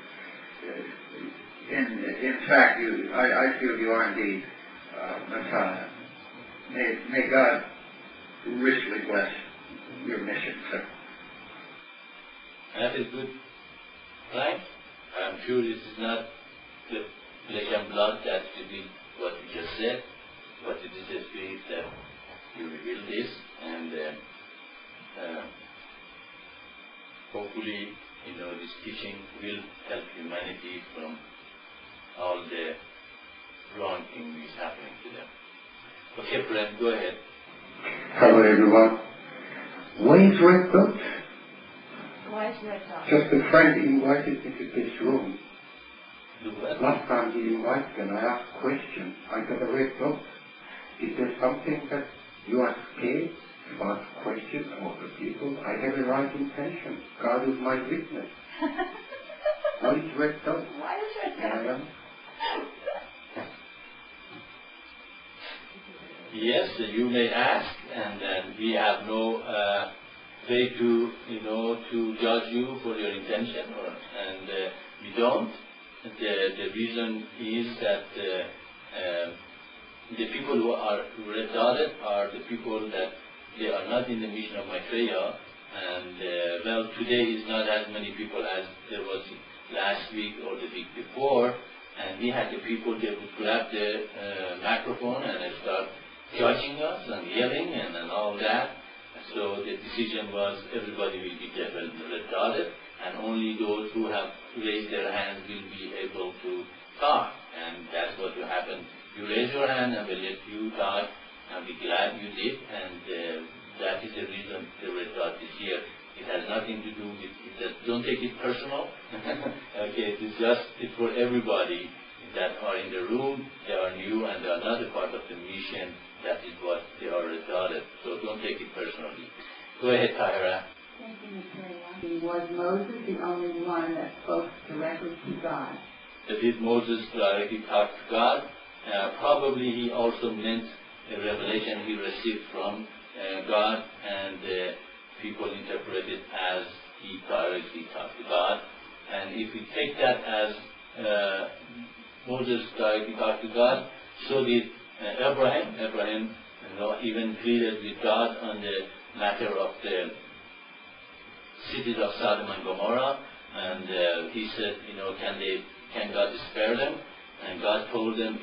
Speaker 5: in fact, I feel you are indeed Messiah. May God richly bless your mission, sir.
Speaker 2: That is good, right? I'm sure this is not the flesh and blood that revealed what you just said, but it is the Spirit that you reveal this, and hopefully, this teaching will help humanity from all the wrong things happening to them. Okay, friend, go ahead.
Speaker 3: Hello, everyone. Where is Red Dot?
Speaker 6: Why is Red Dot?
Speaker 3: Just a friend invited me to this room.
Speaker 2: Do what?
Speaker 3: Last time he invited and I asked questions. I got a red dot. Is there something that you are scared to ask questions about the people? I have a right intention. God is my witness. What is red dot?
Speaker 6: Why is Red Dot?
Speaker 3: I am.
Speaker 2: Yes, you may ask, and then we have no way to, to judge you for your intention, and we don't. The reason is that the people who are red dotted are the people that they are not in the mission of Maitreya, and today is not as many people as there was last week or the week before, and we had the people that would grab the microphone and start judging us and yelling and all that. So the decision was everybody will be red dotted, and only those who have raised their hands will be able to talk. And that's what will happen. You raise your hand and we'll let you talk, and we're glad you did, and that is the reason the red dot is here. It has nothing to do with it. Don't take it personal. Okay, it's for everybody that are in the room. They are new and they are not a part of the mission. That is what they are red dotted. So don't take it personally. Go ahead, Tahira.
Speaker 7: Thank you, Mr. Was Moses the only one that spoke directly to God?
Speaker 2: Did Moses directly talk to God? Probably he also meant a revelation he received from God, and people interpret it as he directly talked to God. And if we take that as Moses directly talked to God, so did Abraham. Abraham even pleaded with God on the matter of the cities of Sodom and Gomorrah, and he said, can God spare them? And God told him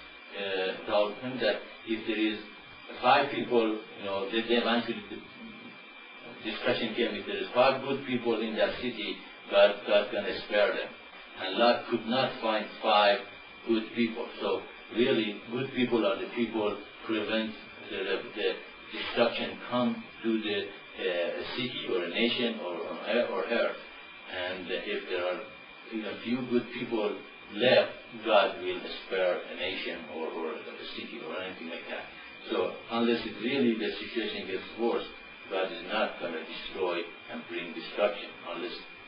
Speaker 2: that if there is 5 people, they eventually the discussion came, if there is 5 good people in that city, God can spare them. And Lot could not find 5 good people. So really, good people are the people prevent the destruction come to the city or a nation or earth. And if there are even few good people left, God will spare a nation or a city or anything like that. So unless it really the situation gets worse, God is not going to destroy and bring destruction unless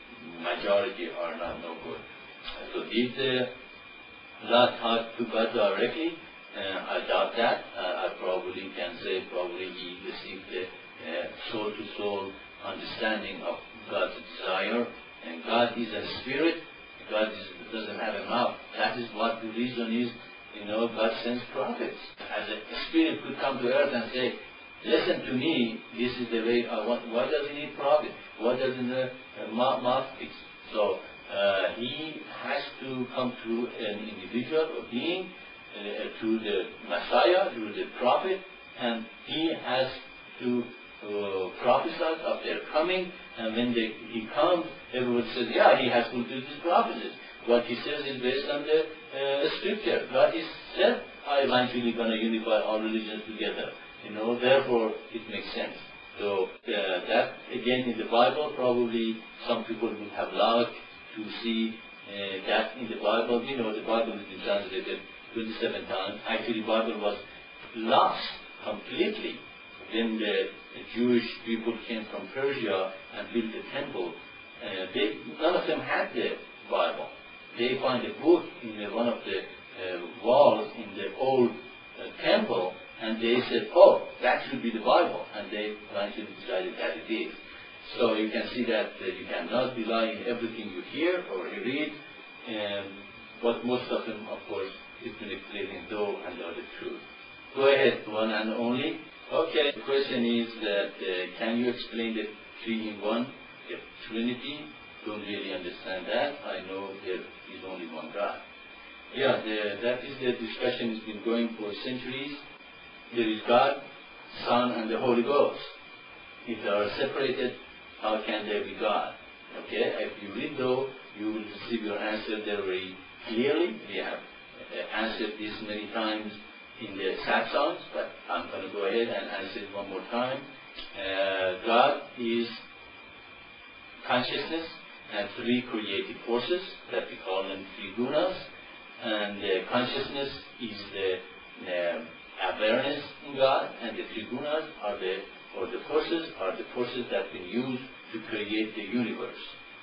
Speaker 2: majority are not no good. So did God talk to God directly? I doubt that. I probably can say probably he received the soul-to-soul understanding of God's desire. And God is a spirit. God doesn't have a mouth. That is what the reason is. God sends prophets. As a spirit could come to earth and say, listen to me, this is the way I want. Why does he need prophet? Why doesn't the mouthpiece? So he has to come through an individual or being, through the Messiah, through the prophet, and he has to prophesy of their coming. And when he comes, everyone says, yeah, he has fulfilled his prophecies. What he says is based on the scripture. God is said, I'm eventually going to unify all religions together. Therefore it makes sense. So that again in the Bible, probably some people would have liked to see that in the Bible. The Bible has been translated 27 times. Actually, the Bible was lost completely. Then the Jewish people came from Persia and built the temple. None of them had the Bible. They find a book in one of the walls in the old temple, and they said, oh, that should be the Bible. And they eventually decided that it is. So you can see that you cannot rely on everything you hear or you read, but most of them, of course, is been explaining though and are the truth. Go ahead, one and only. Okay, the question is that can you explain the 3 in 1, the Trinity? Don't really understand that. I know there is only one God. Yeah, that is the discussion has been going for centuries. There is God, Son, and the Holy Ghost. If they are separated, how can there be God? Okay, if you read though, you will receive your answer there very clearly. We have answered this many times in the satsongs, but I'm going to go ahead and answer it one more time. God is consciousness and 3 creative forces that we call them 3 gunas, and consciousness is the awareness in God, and the 3 gunas are the forces that have been used to create the universe.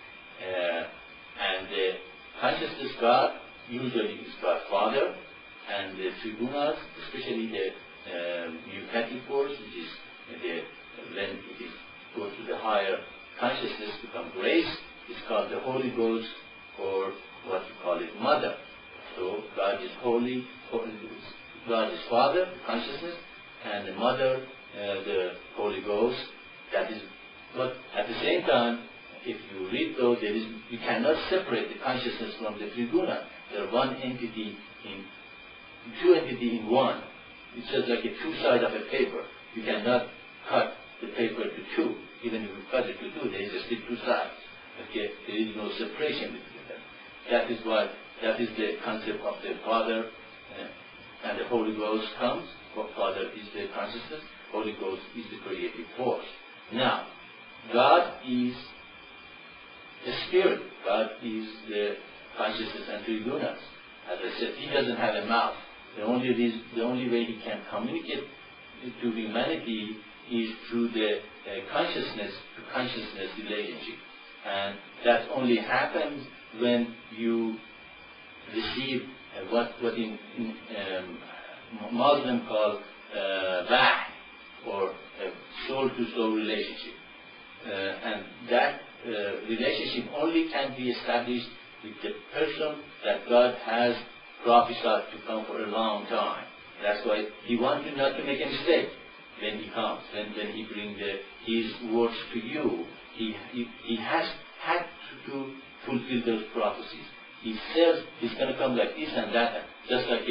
Speaker 2: And the consciousness God usually is God Father, and the 3 gunas, especially the mutative force, which is when it goes to the higher consciousness, become grace, is called the Holy Ghost, or what we call it, Mother. So God is holy, God is Father, consciousness, and the Mother, the Holy Ghost. That is, but at the same time, if you read though, you cannot separate the consciousness from the 3 guna. They are one entity in 2 entities in one. It's just like a 2 sides of a paper. You cannot cut the paper to 2. Even if you cut it to 2, there is still 2 sides. Okay, there is no separation between them. That is why the concept of the Father and the Holy Ghost comes. Father is the consciousness, Holy Ghost is the creative force. Now, God is the Spirit. God is the consciousness and 3 gunas. As I said, He doesn't have a mouth. The only way He can communicate to humanity is through the consciousness to consciousness relationship. And that only happens when you receive what in Muslim call Wahy, or a soul-to-soul relationship. And that relationship only can be established with the person that God has prophesied to come for a long time. That's why He wants you not to make a mistake when He comes. When He brings His words to you, He has had to fulfill those prophecies. He says He's going to come like this and that, just like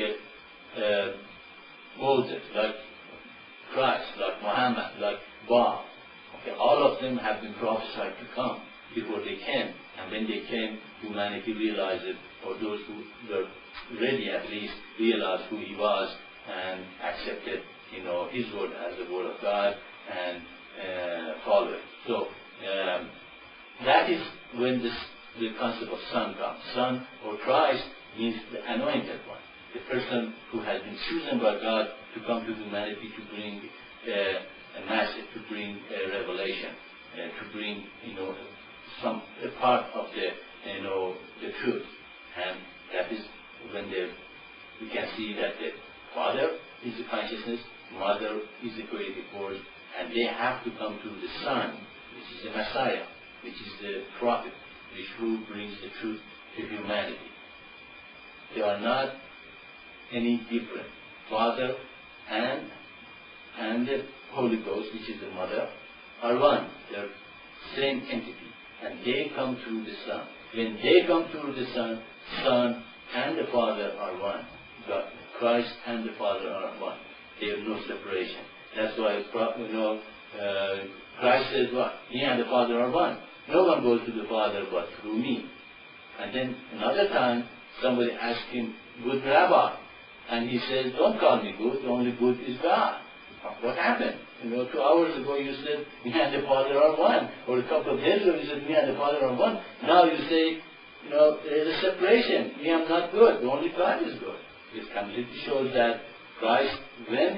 Speaker 2: Moses, like Christ, like Muhammad, like Bob. Okay, all of them have been prophesied to come before they came. And when they came, humanity realized it, or those who were ready at least realized who He was and accepted, His word as the word of God and followed it. So that is when the concept of Son comes. Son or Christ means the anointed one, the person who has been chosen by God to come to humanity to bring a message, to bring a revelation, to bring a part of the truth, and that is when we can see that the Father is the consciousness, Mother is the creative force, and they have to come through the Son, which is the Messiah, which is the prophet, who brings the truth to humanity. They are not any different. Father and the Holy Ghost, which is the Mother, are one. They're same entity, and they come through the Son. When they come through the Son, Son and the Father are one. God, Christ and the Father are one. There is no separation. That's why Christ says what? Me and the Father are one. No one goes to the Father but through me. And then another time, somebody asked him, "Good Rabbi," and he says, "Don't call me good. The only good is God." What happened? 2 hours ago you said, "Me and the Father are one," or a couple of days ago you said, "Me and the Father are one." Now you say, there is a separation. Me, I'm not good. Only God is good. It completely shows that Christ, when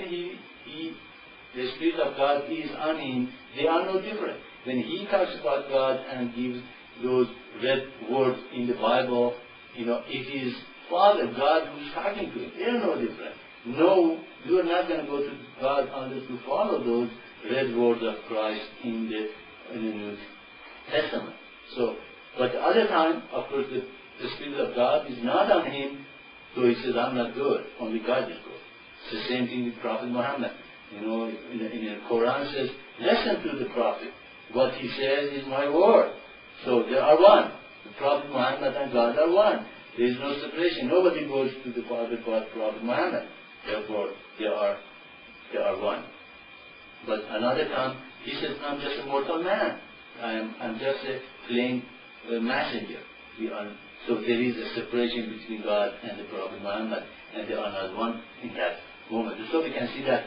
Speaker 2: the Spirit of God is on him, they are no different. When he talks about God and gives those red words in the Bible, it is Father, God, who's talking to him. They are no different. No, you are not going to go to God unless you follow those red words of Christ in the New Testament. But the other time, of course, the Spirit of God is not on him, so he says, "I'm not good. Only God is good." It's the same thing with Prophet Muhammad. In the Quran says, "Listen to the Prophet. What he says is my word." So they are one. The Prophet Muhammad and God are one. There is no separation. Nobody goes to the Father but Prophet Muhammad. Therefore, they are one. But another time, he says, "I'm just a mortal man. I'm just a plain messenger." So there is a separation between God and the Prophet Muhammad, and they are not one in that moment. So we can see that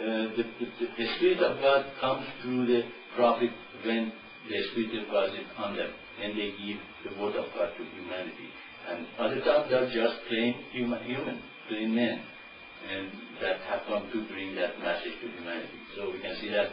Speaker 2: the Spirit of God comes through the prophet when the Spirit of God is on them, and they give the word of God to humanity. And other times they are just plain human, plain men, and that have come to bring that message to humanity. So we can see that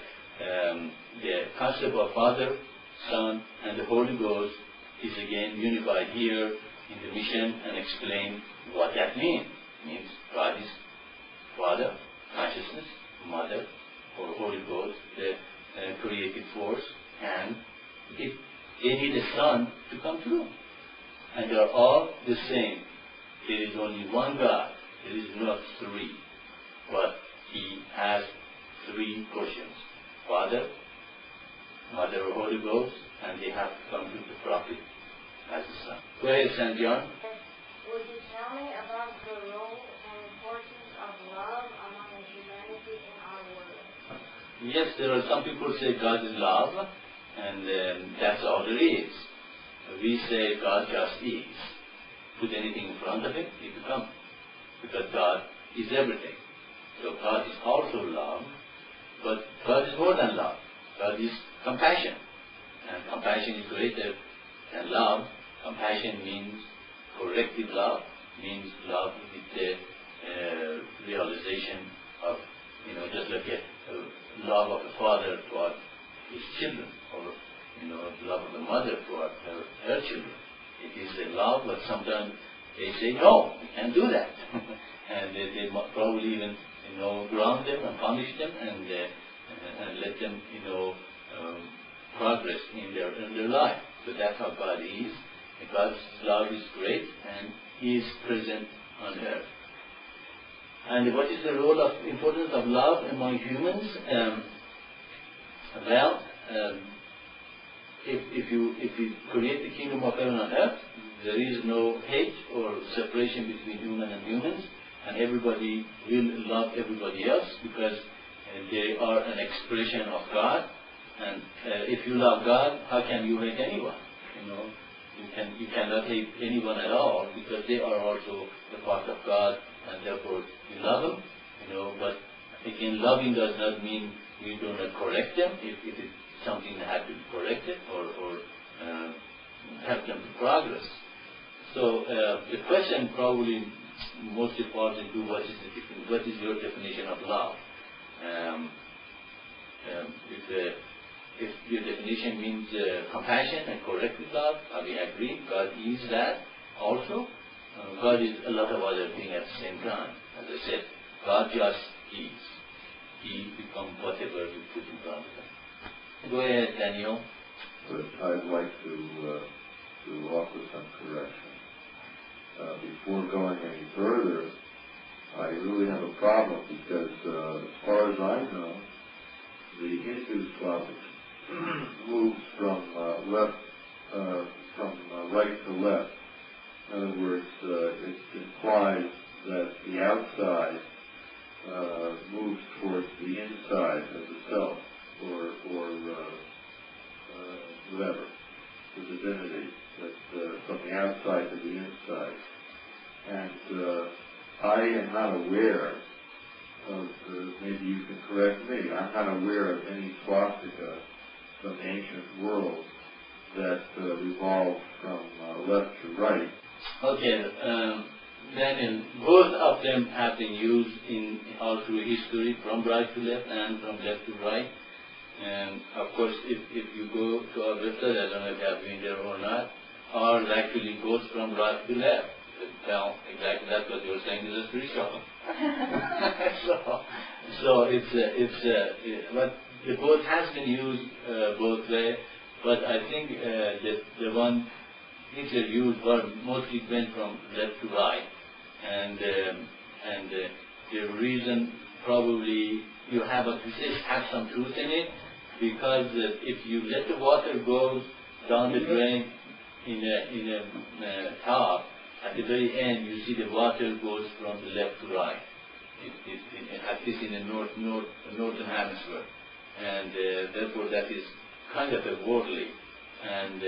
Speaker 2: the concept of Father, Son, and the Holy Ghost is again unified here in the mission and explain what that means. It means God is Father, consciousness, Mother, or Holy Ghost, the creative force, and they need a Son to come through. And they are all the same. There is only one God. There is not three. But he has three portions: Father, Mother, or Holy Ghost, and they have to come to the prophet as a Son. Go ahead, St. John.
Speaker 6: Would you tell me about the role and importance of love among the humanity in our world?
Speaker 2: Yes, there are some people say God is love, and that's all there is. We say God just is. Put anything in front of him, he will come. Because God is everything. So God is also love, but God is more than love. God is compassion. And compassion is greater than love. Compassion means corrective love, means love with the realization of, just like a love of a father toward his children, or love of a mother toward her children. It is a love, but sometimes they say, "No, we can't do that." And they probably even, ground them and punish them and let them, progress in their life. So that's how God is. And God's love is great, and he is present on earth. And what is the role of importance of love among humans? If you create the kingdom of heaven on earth, there is no hate or separation between human and humans, and everybody will love everybody else because they are an expression of God. And if you love God, how can you hate anyone? You cannot hate anyone at all because they are also a part of God, and therefore you love them. But again, loving does not mean you do not correct them if it's something that has to be corrected or help them to progress. So the question probably mostly falls into what is your definition of love? if your definition means compassion and corrective love, we agree. God is that also. God is a lot of other things at the same time. As I said, God just is. He becomes whatever you put in front of him. Go ahead, Daniel.
Speaker 8: But I'd like to offer some correction. Before going any further, I really have a problem because, as far as I know, the Hindu swastika moves from right to left. In other words, it implies that the outside moves towards the inside of the self, or whatever, the divinity, that from the outside to the inside. And I am not aware of, maybe you can correct me, I'm not aware of any swastika from the ancient world that revolved from left to right.
Speaker 2: Okay, Daniel, both of them have been used in all through history, from right to left and from left to right. And of course, if you go to our website, I don't know if you have been there or not, ours actually goes from right to left. Well, exactly that's what you're saying is a spiritual. so but the both has been used both ways. But I think that the one Hitler used mostly went from left to right, and the reason probably you have some truth in it, because if you let the water go down the drain in a tub, at the very end you see the water goes from the left to right, at least in the northern hemisphere, and therefore that is kind of a worldly. And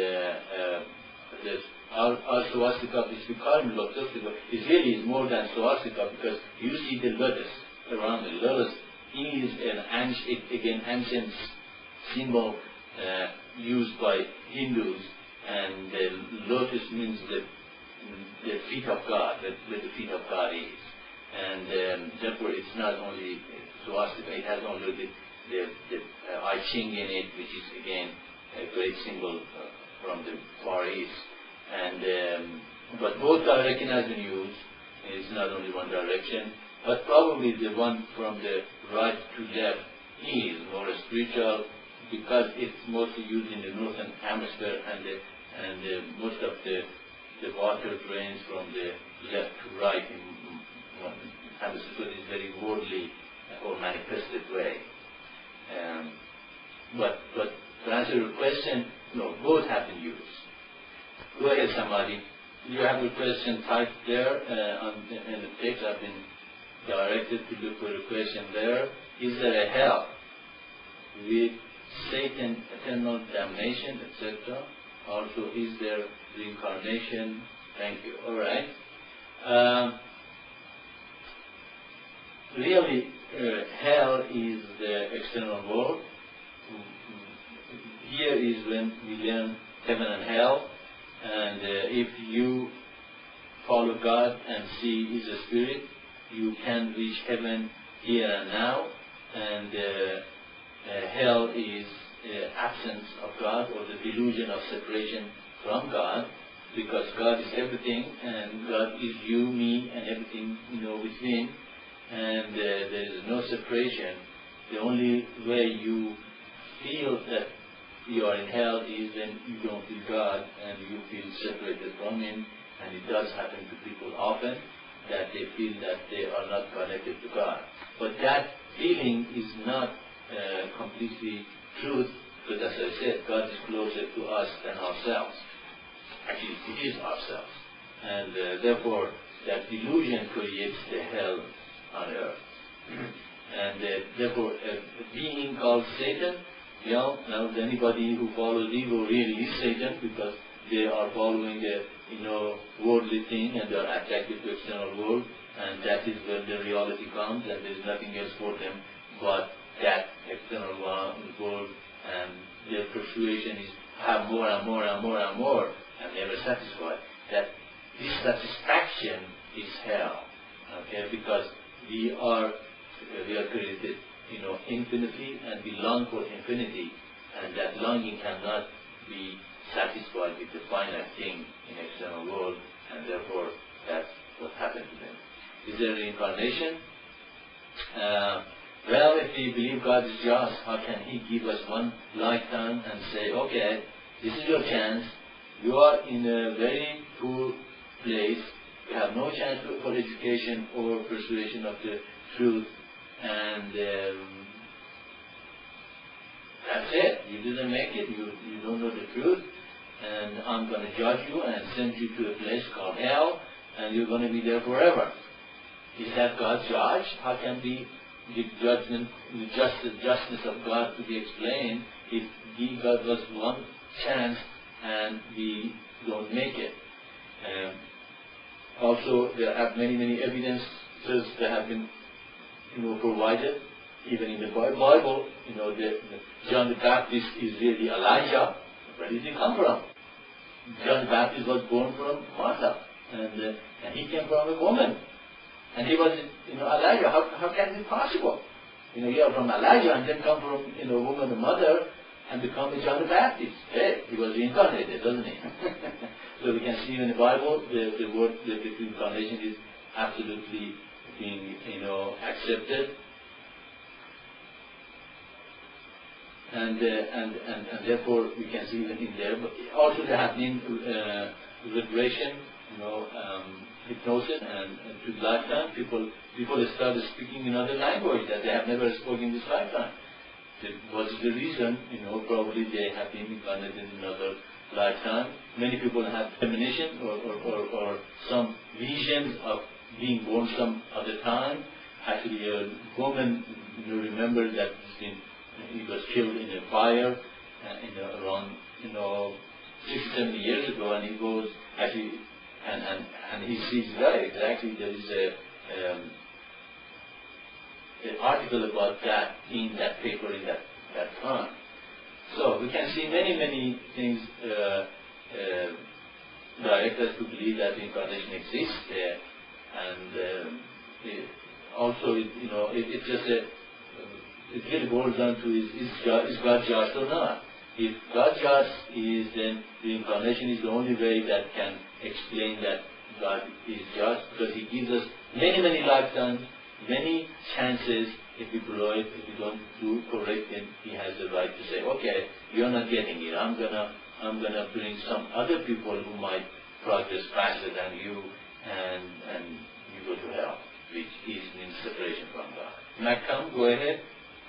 Speaker 2: our swastika, which we call swastika, is more than swastika, because you see the lotus around it. Lotus is an ancient symbol used by Hindus, and the lotus means the feet of God, where the feet of God is. And therefore it's not only swastika, it has only the I Ching in it, which is again a great symbol from the Far East. And but both direction has been used. It's not only one direction, but probably the one from the right to left is more spiritual, because it's mostly used in the northern hemisphere, and most of the water drains from the left to right in one hemisphere, so it's very worldly or manifested way. But to answer your question, no, both have been used. Go ahead, somebody. You have a question typed there in the text. I've been directed to look for a question there. Is there a hell with Satan, eternal damnation, etc.? Also, is there reincarnation? Thank you. All right. Really, hell is the external world. Here is when we learn heaven and hell. And if you follow God and see He's a spirit, you can reach heaven here and now. And hell is absence of God, or the delusion of separation from God, because God is everything, and God is you, me, and everything between, and there is no separation. The only way you feel that you are in hell is when you don't feel God and you feel separated from Him, and it does happen to people often that they feel that they are not connected to God. But that feeling is not completely truth, because as I said, God is closer to us than ourselves. Actually, it is ourselves. And therefore, that delusion creates the hell on earth. And therefore, a being called Satan, now anybody who follows evil really is Satan, because they are following a worldly thing, and they are attracted to external world, and that is where the reality comes, and there is nothing else for them but that external world, and their persuasion is have more and more and more and more, and never satisfied. That dissatisfaction is hell, okay? Because we are created, infinitely, and we long for infinity, and that longing cannot be satisfied with the finite thing in external world, and therefore that's what happened to them. Is there reincarnation? Well, if we believe God is just, how can He give us one lifetime and say, okay, this is your chance, you are in a very poor place, you have no chance for education or persuasion of the truth, and that's it, you didn't make it, you don't know the truth, and I'm going to judge you and send you to a place called hell, and you're going to be there forever. Is that God's judge? How can the judgment, the justice of God to be explained if He gave us one chance and we don't make it? Also, there are many evidences that have been, provided. Even in the Bible, John the Baptist is really Elijah. Where did he come from? John the Baptist was born from Martha, and he came from a woman. And he was, Elijah. How can it be possible? You are from Elijah and then come from, a woman, a mother, and become a John the Baptist. Hey, he was reincarnated, doesn't he? So we can see in the Bible the word, the reincarnation is absolutely being, accepted. And therefore we can see even in there. But also there have been regression, hypnosis, and to lifetime people started speaking in other language that they have never spoken this lifetime. What is the reason? Probably they have been incarnated in another lifetime. Many people have premonition or some visions of being born some other time. Actually, a woman, remember that he was killed in a fire around 60, 70 years ago, and he goes actually and he sees right exactly there is an article about that in that paper in that time. So we can see many things direct us to believe that reincarnation exists there, and also it's just it really boils down to is God just or not? If God just is, then reincarnation is the only way that can explain that God is just, because He gives us many lifetimes, many chances. If we blow it, if we don't do correct, then He has the right to say, okay, you're not getting it. I'm gonna bring some other people who might progress faster than you, and you go to hell, which is in separation from God. Malcolm, go ahead.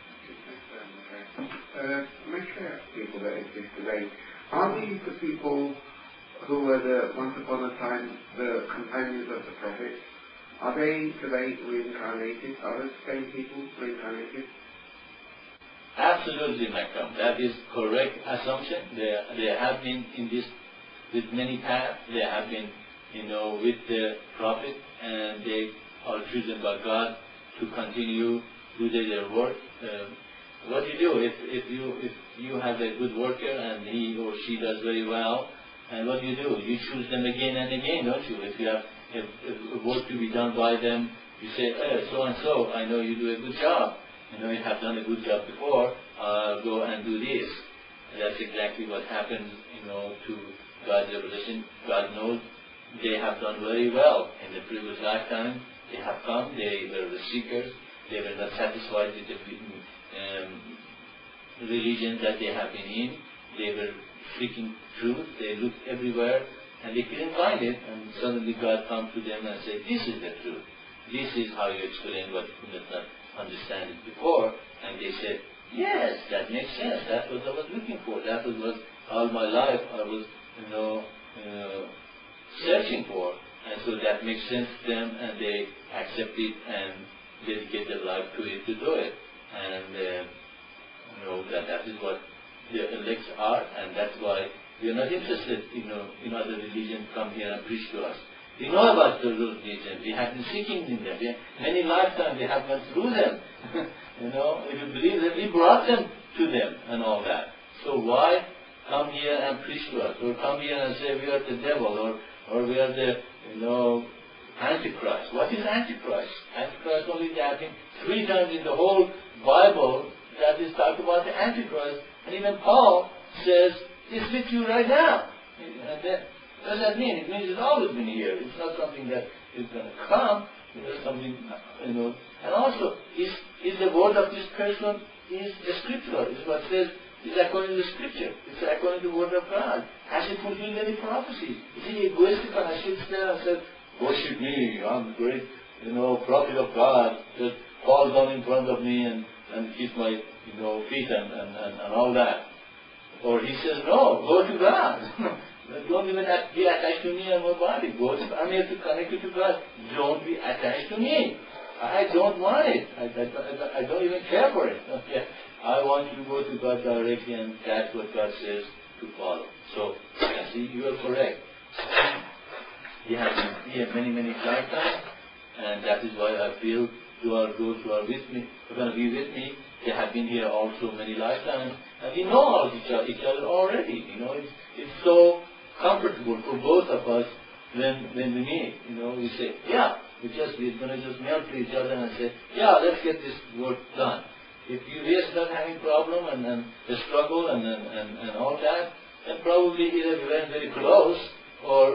Speaker 3: Many people that exist today, are these the people who were once upon a time the companions of the Prophet? Are they today reincarnated? Are those same people reincarnated?
Speaker 2: Absolutely, Malcolm. That is correct assumption. They have been in this with many paths. They have been, with the Prophet, and they are chosen by God to continue do their work. What do you do if you have a good worker and he or she does very well, and what do? You choose them again and again, don't you? If you have a work to be done by them, you say, so and so, I know you do a good job. You have done a good job before. Go and do this. And that's exactly what happens, to God's revelation. God knows they have done very well in the previous lifetime. They have come. They were the seekers. They were not satisfied with the religion that they have been in. They were seeking truth. They looked everywhere and they couldn't find it. And suddenly God comes to them and says, this is the truth. This is how you explain what you could not understand it before. And they said, yes, that makes sense. That's what I was looking for. That was what all my life I was, searching for. And so that makes sense to them, and they accept it and dedicate their life to it, to do it. And that is what the elects are, and that's why we are not interested, in other religions come here and preach to us. We know about those religions. We have been seeking in them. Many lifetimes we have gone through them. If you believe that we brought them to them and all that. So why come here and preach to us, or come here and say we are the devil, or we are the Antichrist? What is Antichrist? Antichrist only happened 3 times in the whole Bible that is talked about the Antichrist, And even Paul says, it's with you right now. And that, what does that mean? It means it's always been here. It's not something that is going to come. Something, And also, is the word of this person is the scriptural. Is what says, is according to the scripture. It's according to the word of God. Has it fulfilled any prophecy? Is he egoistical and sits there and says, worship me, I'm the great, prophet of God. Just fall down in front of me and kiss my, feet and all that. Or he says, no, go to God. Don't even be attached to me and my body. I'm here to connect you to God. Don't be attached to me. I don't want it. I don't even care for it. Okay? I want you to go to God directly, and that's what God says to follow. So, see, you are correct. He has been here many, many lifetimes, and that is why I feel those who are with me, who are going to be with me, they have been here also many lifetimes, and we know all each other already. It's so comfortable for both of us when we meet. We say, yeah, we're going to just melt to each other and say, yeah, let's get this work done. If we start having problem and the struggle and all that, then probably either we were very close or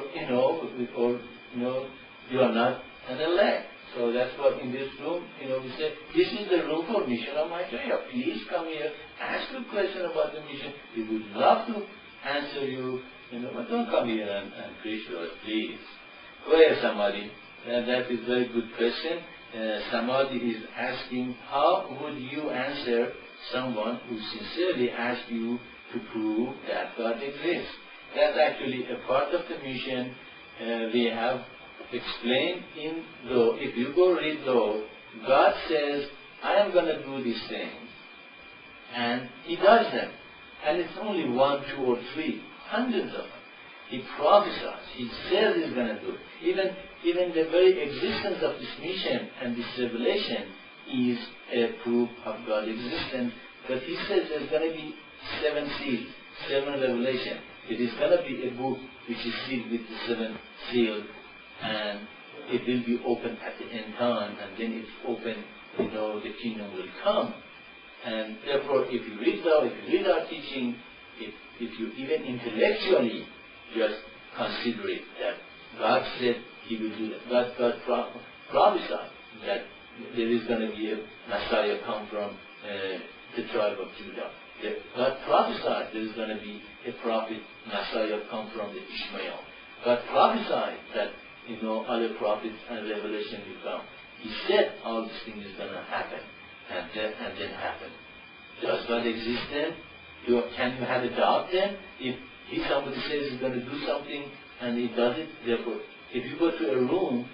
Speaker 2: you are not an elect. So that's what in this room, we say, this is the room for mission of Maitreya. Please come here, ask a question about the mission. We would love to answer you, but don't come here and preach to us, please. Go ahead, somebody. That is a very good question. Somebody is asking, how would you answer someone who sincerely asks you to prove that God exists? That's actually a part of the mission. We have explained in Law. If you go read Law, God says, I am going to do these things. And He does them. And it's only 1, 2, or 3, hundreds of them. He prophesies. He says He's going to do it. Even the very existence of this mission and this revelation is a proof of God's existence. But He says there's going to be 7 seals, 7 revelations. It is going to be a book which is sealed with the 7 seals, and it will be open at the end time, and then it's open, the kingdom will come. And therefore, if you read our teaching, if you even intellectually just consider it, that God said He will do that. God prophesied that there is going to be a Messiah come from the tribe of Judah. God prophesied there is going to be a prophet, Messiah come from the Ishmael. God prophesied that other prophets and revelation will come. He said all these things is going to happen, and then happen. Does God exist then? Can you have a doubt then? If somebody says He's going to do something and He does it, therefore, if you go to a room,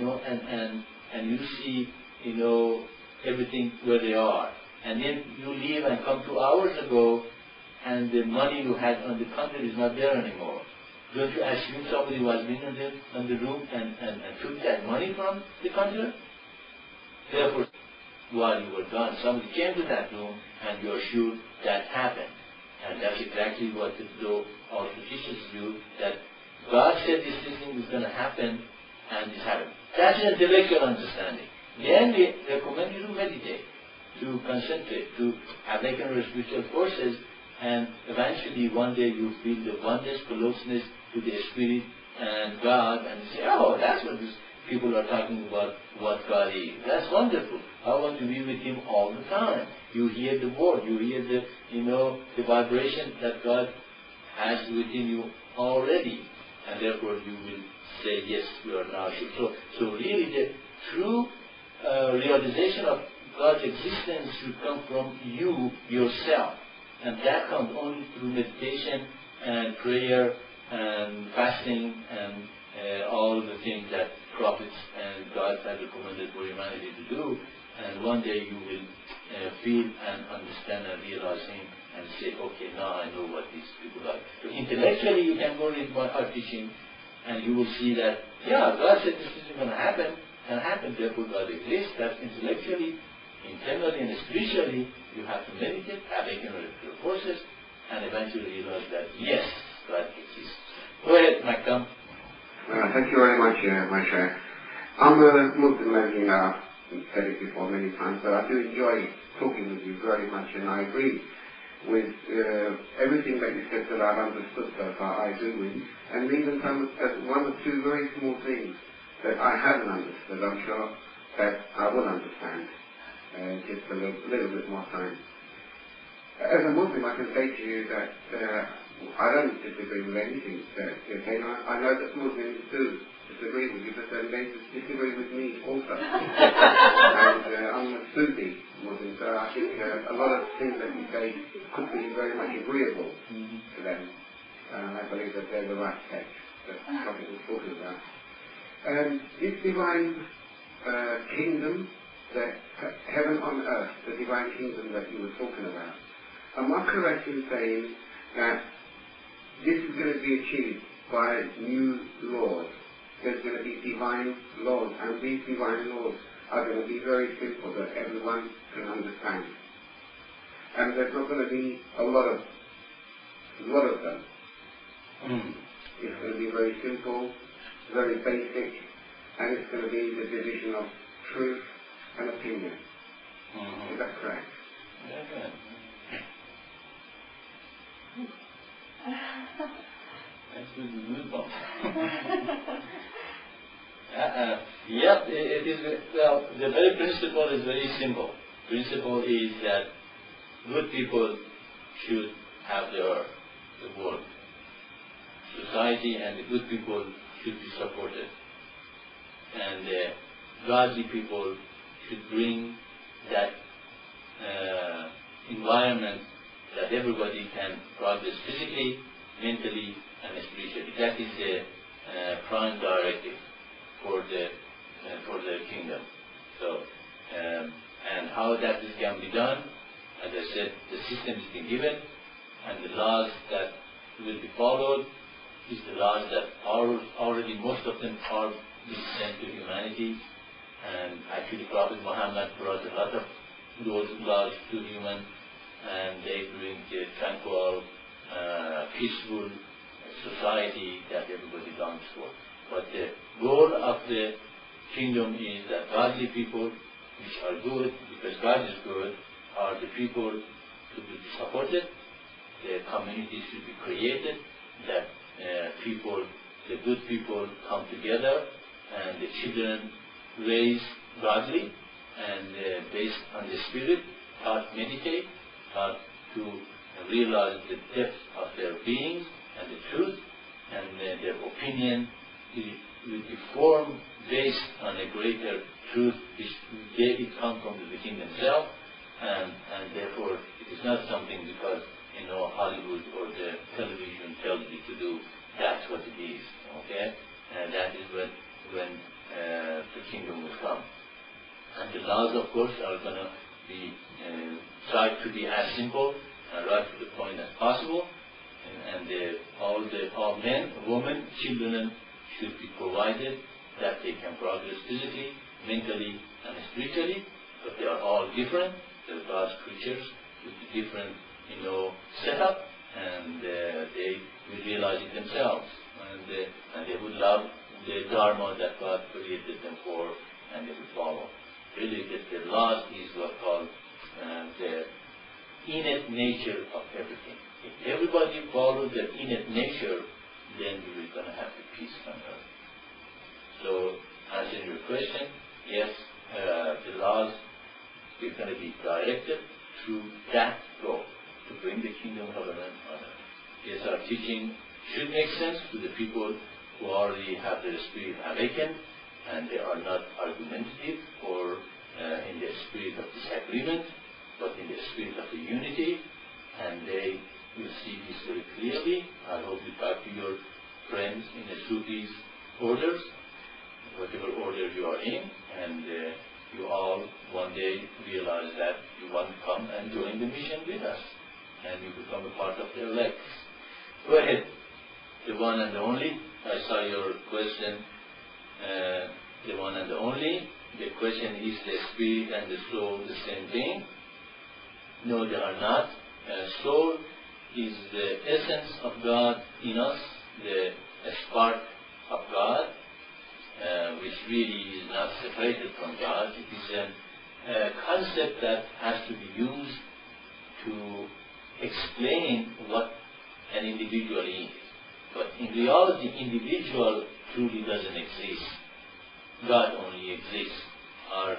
Speaker 2: and you see, everything where they are, and then you leave and come 2 hours ago, and the money you had on the counter is not there anymore. Don't you assume somebody was in the room and took that money from the counter? Therefore, while you were gone, somebody came to that room, and you are sure that happened. And that's exactly what the law also teaches you, that God said this thing is going to happen, and it happened. That's an intellectual understanding. Then we recommend you to meditate, to concentrate, to awaken your spiritual forces, and eventually one day you feel the oneness, closeness to the Spirit and God, and you say, oh, that's what these people are talking about, what God is. That's wonderful. I want to be with Him all the time. You hear the word, you hear the vibration that God has within you already, and therefore you will say, yes, you are now sure. So really the true realization of God's existence should come from you, yourself. And that comes only through meditation and prayer and fasting and all the things that prophets and God have recommended for humanity to do. And one day you will feel and understand and realize Him and say, okay, now I know what these people are. So intellectually you can go read our teaching and you will see that, yeah, God said this is going to happen, and happen, therefore God exists. That's intellectually, internally and spiritually, you have to meditate, awaken your forces, and eventually realize that, yes, God exists. Go ahead, Malcolm.
Speaker 3: Thank you very much, Maitreya. I'm a Muslim, as you know, I've said it before many times, but I do enjoy talking with you very much, and I agree with everything that you said that I've understood so far, I agree with, and even some one or two very small things that I haven't understood, I'm sure that I will understand, just a little bit more time. As a Muslim, I can say to you that I don't disagree with anything that you're saying. I know that Muslims do disagree with you, but then they disagree with me also. And I'm a Sunni Muslim, so I think a lot of things that you say could be very much agreeable to them. I believe that they're the right text that Prophet was talking about. This divine kingdom, that heaven on earth, the divine kingdom that you were talking about, am I correct in saying that this is going to be achieved by new laws? There's going to be divine laws, and these divine laws are going to be very simple that everyone can understand. And there's not going to be a lot of them. It's going to be very simple, very basic, and it's going to be the division of truth and opinion. Is that correct?
Speaker 2: Yeah. That's good one. Yeah, it is. Well, the very principle is very simple. Principle is that good people should have the world. Society and the good people should be supported. And godly people should bring that environment that everybody can progress physically, mentally, and spiritually. That is the prime directive for the kingdom. So, and how that can be done, as I said, the system has been given, and the laws that will be followed is the laws that are already, most of them are being sent to humanity. And actually Prophet Muhammad brought a lot of those laws to human, and they bring a tranquil, peaceful society that everybody longs for. But the goal of the kingdom is that godly people, which are good, because God is good, are the people to be supported, the community should be created, that people, the good people come together, and the children raised godly, and based on the spirit, taught meditate, taught to realize the depth of their being and the truth, and their opinion will be formed based on a greater truth which they come from within themselves, and therefore it is not something because Hollywood or the television tells you to do. That's what it is. Okay, and that is when the kingdom will come. And the laws, of course, are going to be tried to be as simple and right to the point as possible. And all men, women, children should be provided that they can progress physically, mentally, and spiritually. But they are all different. They're God's creatures with a different, setup, and they will realize it themselves, and they would love the dharma that God created them for, and they will follow. Really, the laws is what called the innate nature of everything. If everybody follows their innate nature, then we are going to have the peace on earth. So, answering your question, yes, the laws are going to be directed through that goal, to bring the kingdom of heaven on earth. Yes, our teaching should make sense to the people who already have their spirit awakened, and they are not argumentative or in the spirit of disagreement, but in the spirit of the unity, and they will see this very clearly. I hope you talk to your friends in the Sufis orders, whatever order you are in, and you all one day realize that you want to come and join the mission with us, and you become a part of their legs. Go ahead, the one and the only. I saw your question, the one and the only. The question is the spirit and the soul the same thing? No, they are not. Soul is the essence of God in us, the spark of God, which really is not separated from God. It is a concept that has to be used to
Speaker 9: explaining what an individual is. But in reality, individual truly doesn't exist. God only exists. Our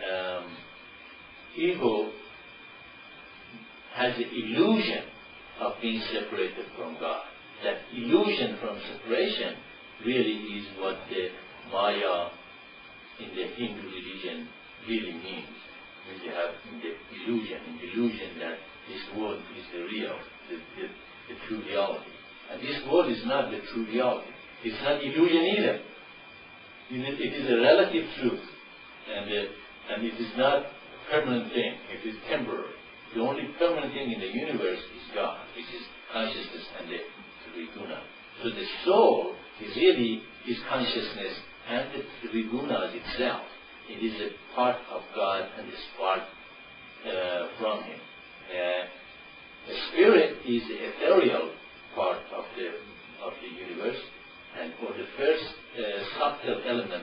Speaker 9: ego has the illusion of being separated from God. That illusion from separation really is what the Maya in the Hindu religion really means. We have the illusion that this world is the real, the true reality. And this world is not the true reality. It's not illusion either. It is a relative truth, and it is not a permanent thing. It is temporary. The only permanent thing in the universe is God, which is consciousness and the Triguna. So the soul is really his consciousness and the Trigunas itself. It is a part of God and is part from him. The spirit is the ethereal part of the universe, and for the first subtle element